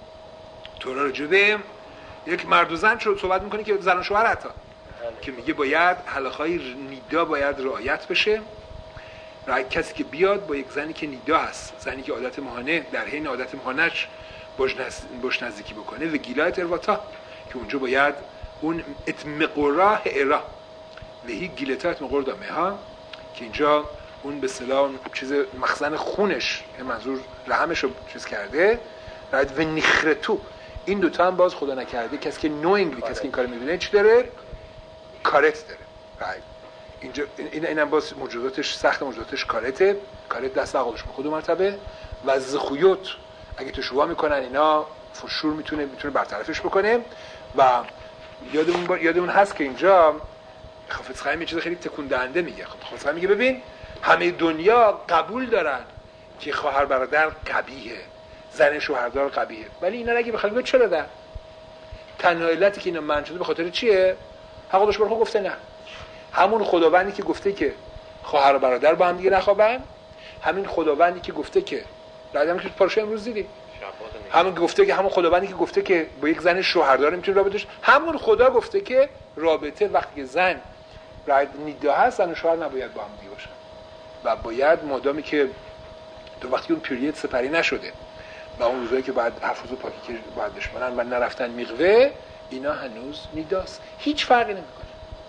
تورا رجوع یک مرد و زن شد صحبت میکنه که زن و شوهر حتی که میگه باید حلقه‌های نیدا باید رعایت بشه. رای کسی که بیاد با یک زنی که نیدا هست، زنی که عادت ماهانه در حین عادت ماهانش باش نزدیکی بکنه و گیلایت ارواتا که اونجا باید اون اتمقراه ارا و هی گیلتا اتمقر دامه ها که اینجا اون به اصطلاح چیز مخزن خونش منظور رحمش رو چیز کرده. و نخرتو این دوتا هم باز خدا نکرده کسی که نوینگلی کسی که این کار میبینه چی داره؟ کارت داره. right. اینجا این اینم باز موجوداتش سخت، موجوداتش کارته، کارت دست عقلش به خود مرتبه و زخویوت اگه تو شوا میکنن اینا فشور میتونه میتونه برطرفش بکنه. و یادمون با... یادمون هست که اینجا حافظ خیم یه چیز خیلی تکون دهنده میگه. حافظ خیم میگه ببین همه دنیا قبول دارن که خواهر برادر قبیحه، زن شوهردار قبیحه، ولی اینا اگه بخوام چرا ده تنها علتی که اینا منع شده به خاطر چیه؟ حقادش برخو گفته نه. همون خداوندی که گفته که خواهر و برادر با هم دیگه نخوابن، همین خداوندی که گفته که بعدم که پاراشو امروز دیدی، همون گفته که همون خداوندی که گفته که با یک زن شوهردار میتونه رابطهش، همون خدا گفته که رابطه وقتی زن رایت نیدا هست زن و شوهر نباید با هم دیگه باشن و باید مادامی که تو وقتی اون پیریود سپری نشده و اون روزایی که بعد حفظ و پاکی که باید بشمارن و نرفتن میقوه، اینا هنوز نیداست. هیچ فرقی نمیکنه.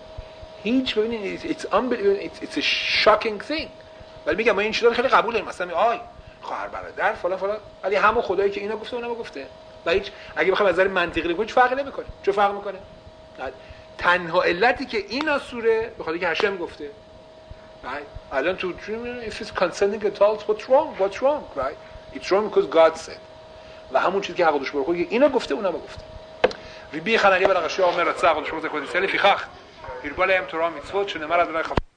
هیچ ببینید it's unbelievable, it's, it's a shocking thing. ولی میگم ما این چیزا رو خیلی قبول داریم. مثلا آی خواهر برادر فلان فلان، ولی همون خدایی که اینا گفته اونم گفته و هیچ اگه بخوام از نظر منطقی نگاه کنیم فرقی نمیکنه. چه فرق میکنه؟ تنها علتی که این آسوره به خاطر که هشم گفته. right الان تو if it's consenting adults what's wrong what's wrong right it's wrong because God said و همون چیزی که حق دوش برخورد که اینا گفته اونم گفته. وی بی خنقی برای قشی آمر رتسا قدوش بوده کدی سلی فیخخ هیربال ام تورا میتسوت شنمر ادرای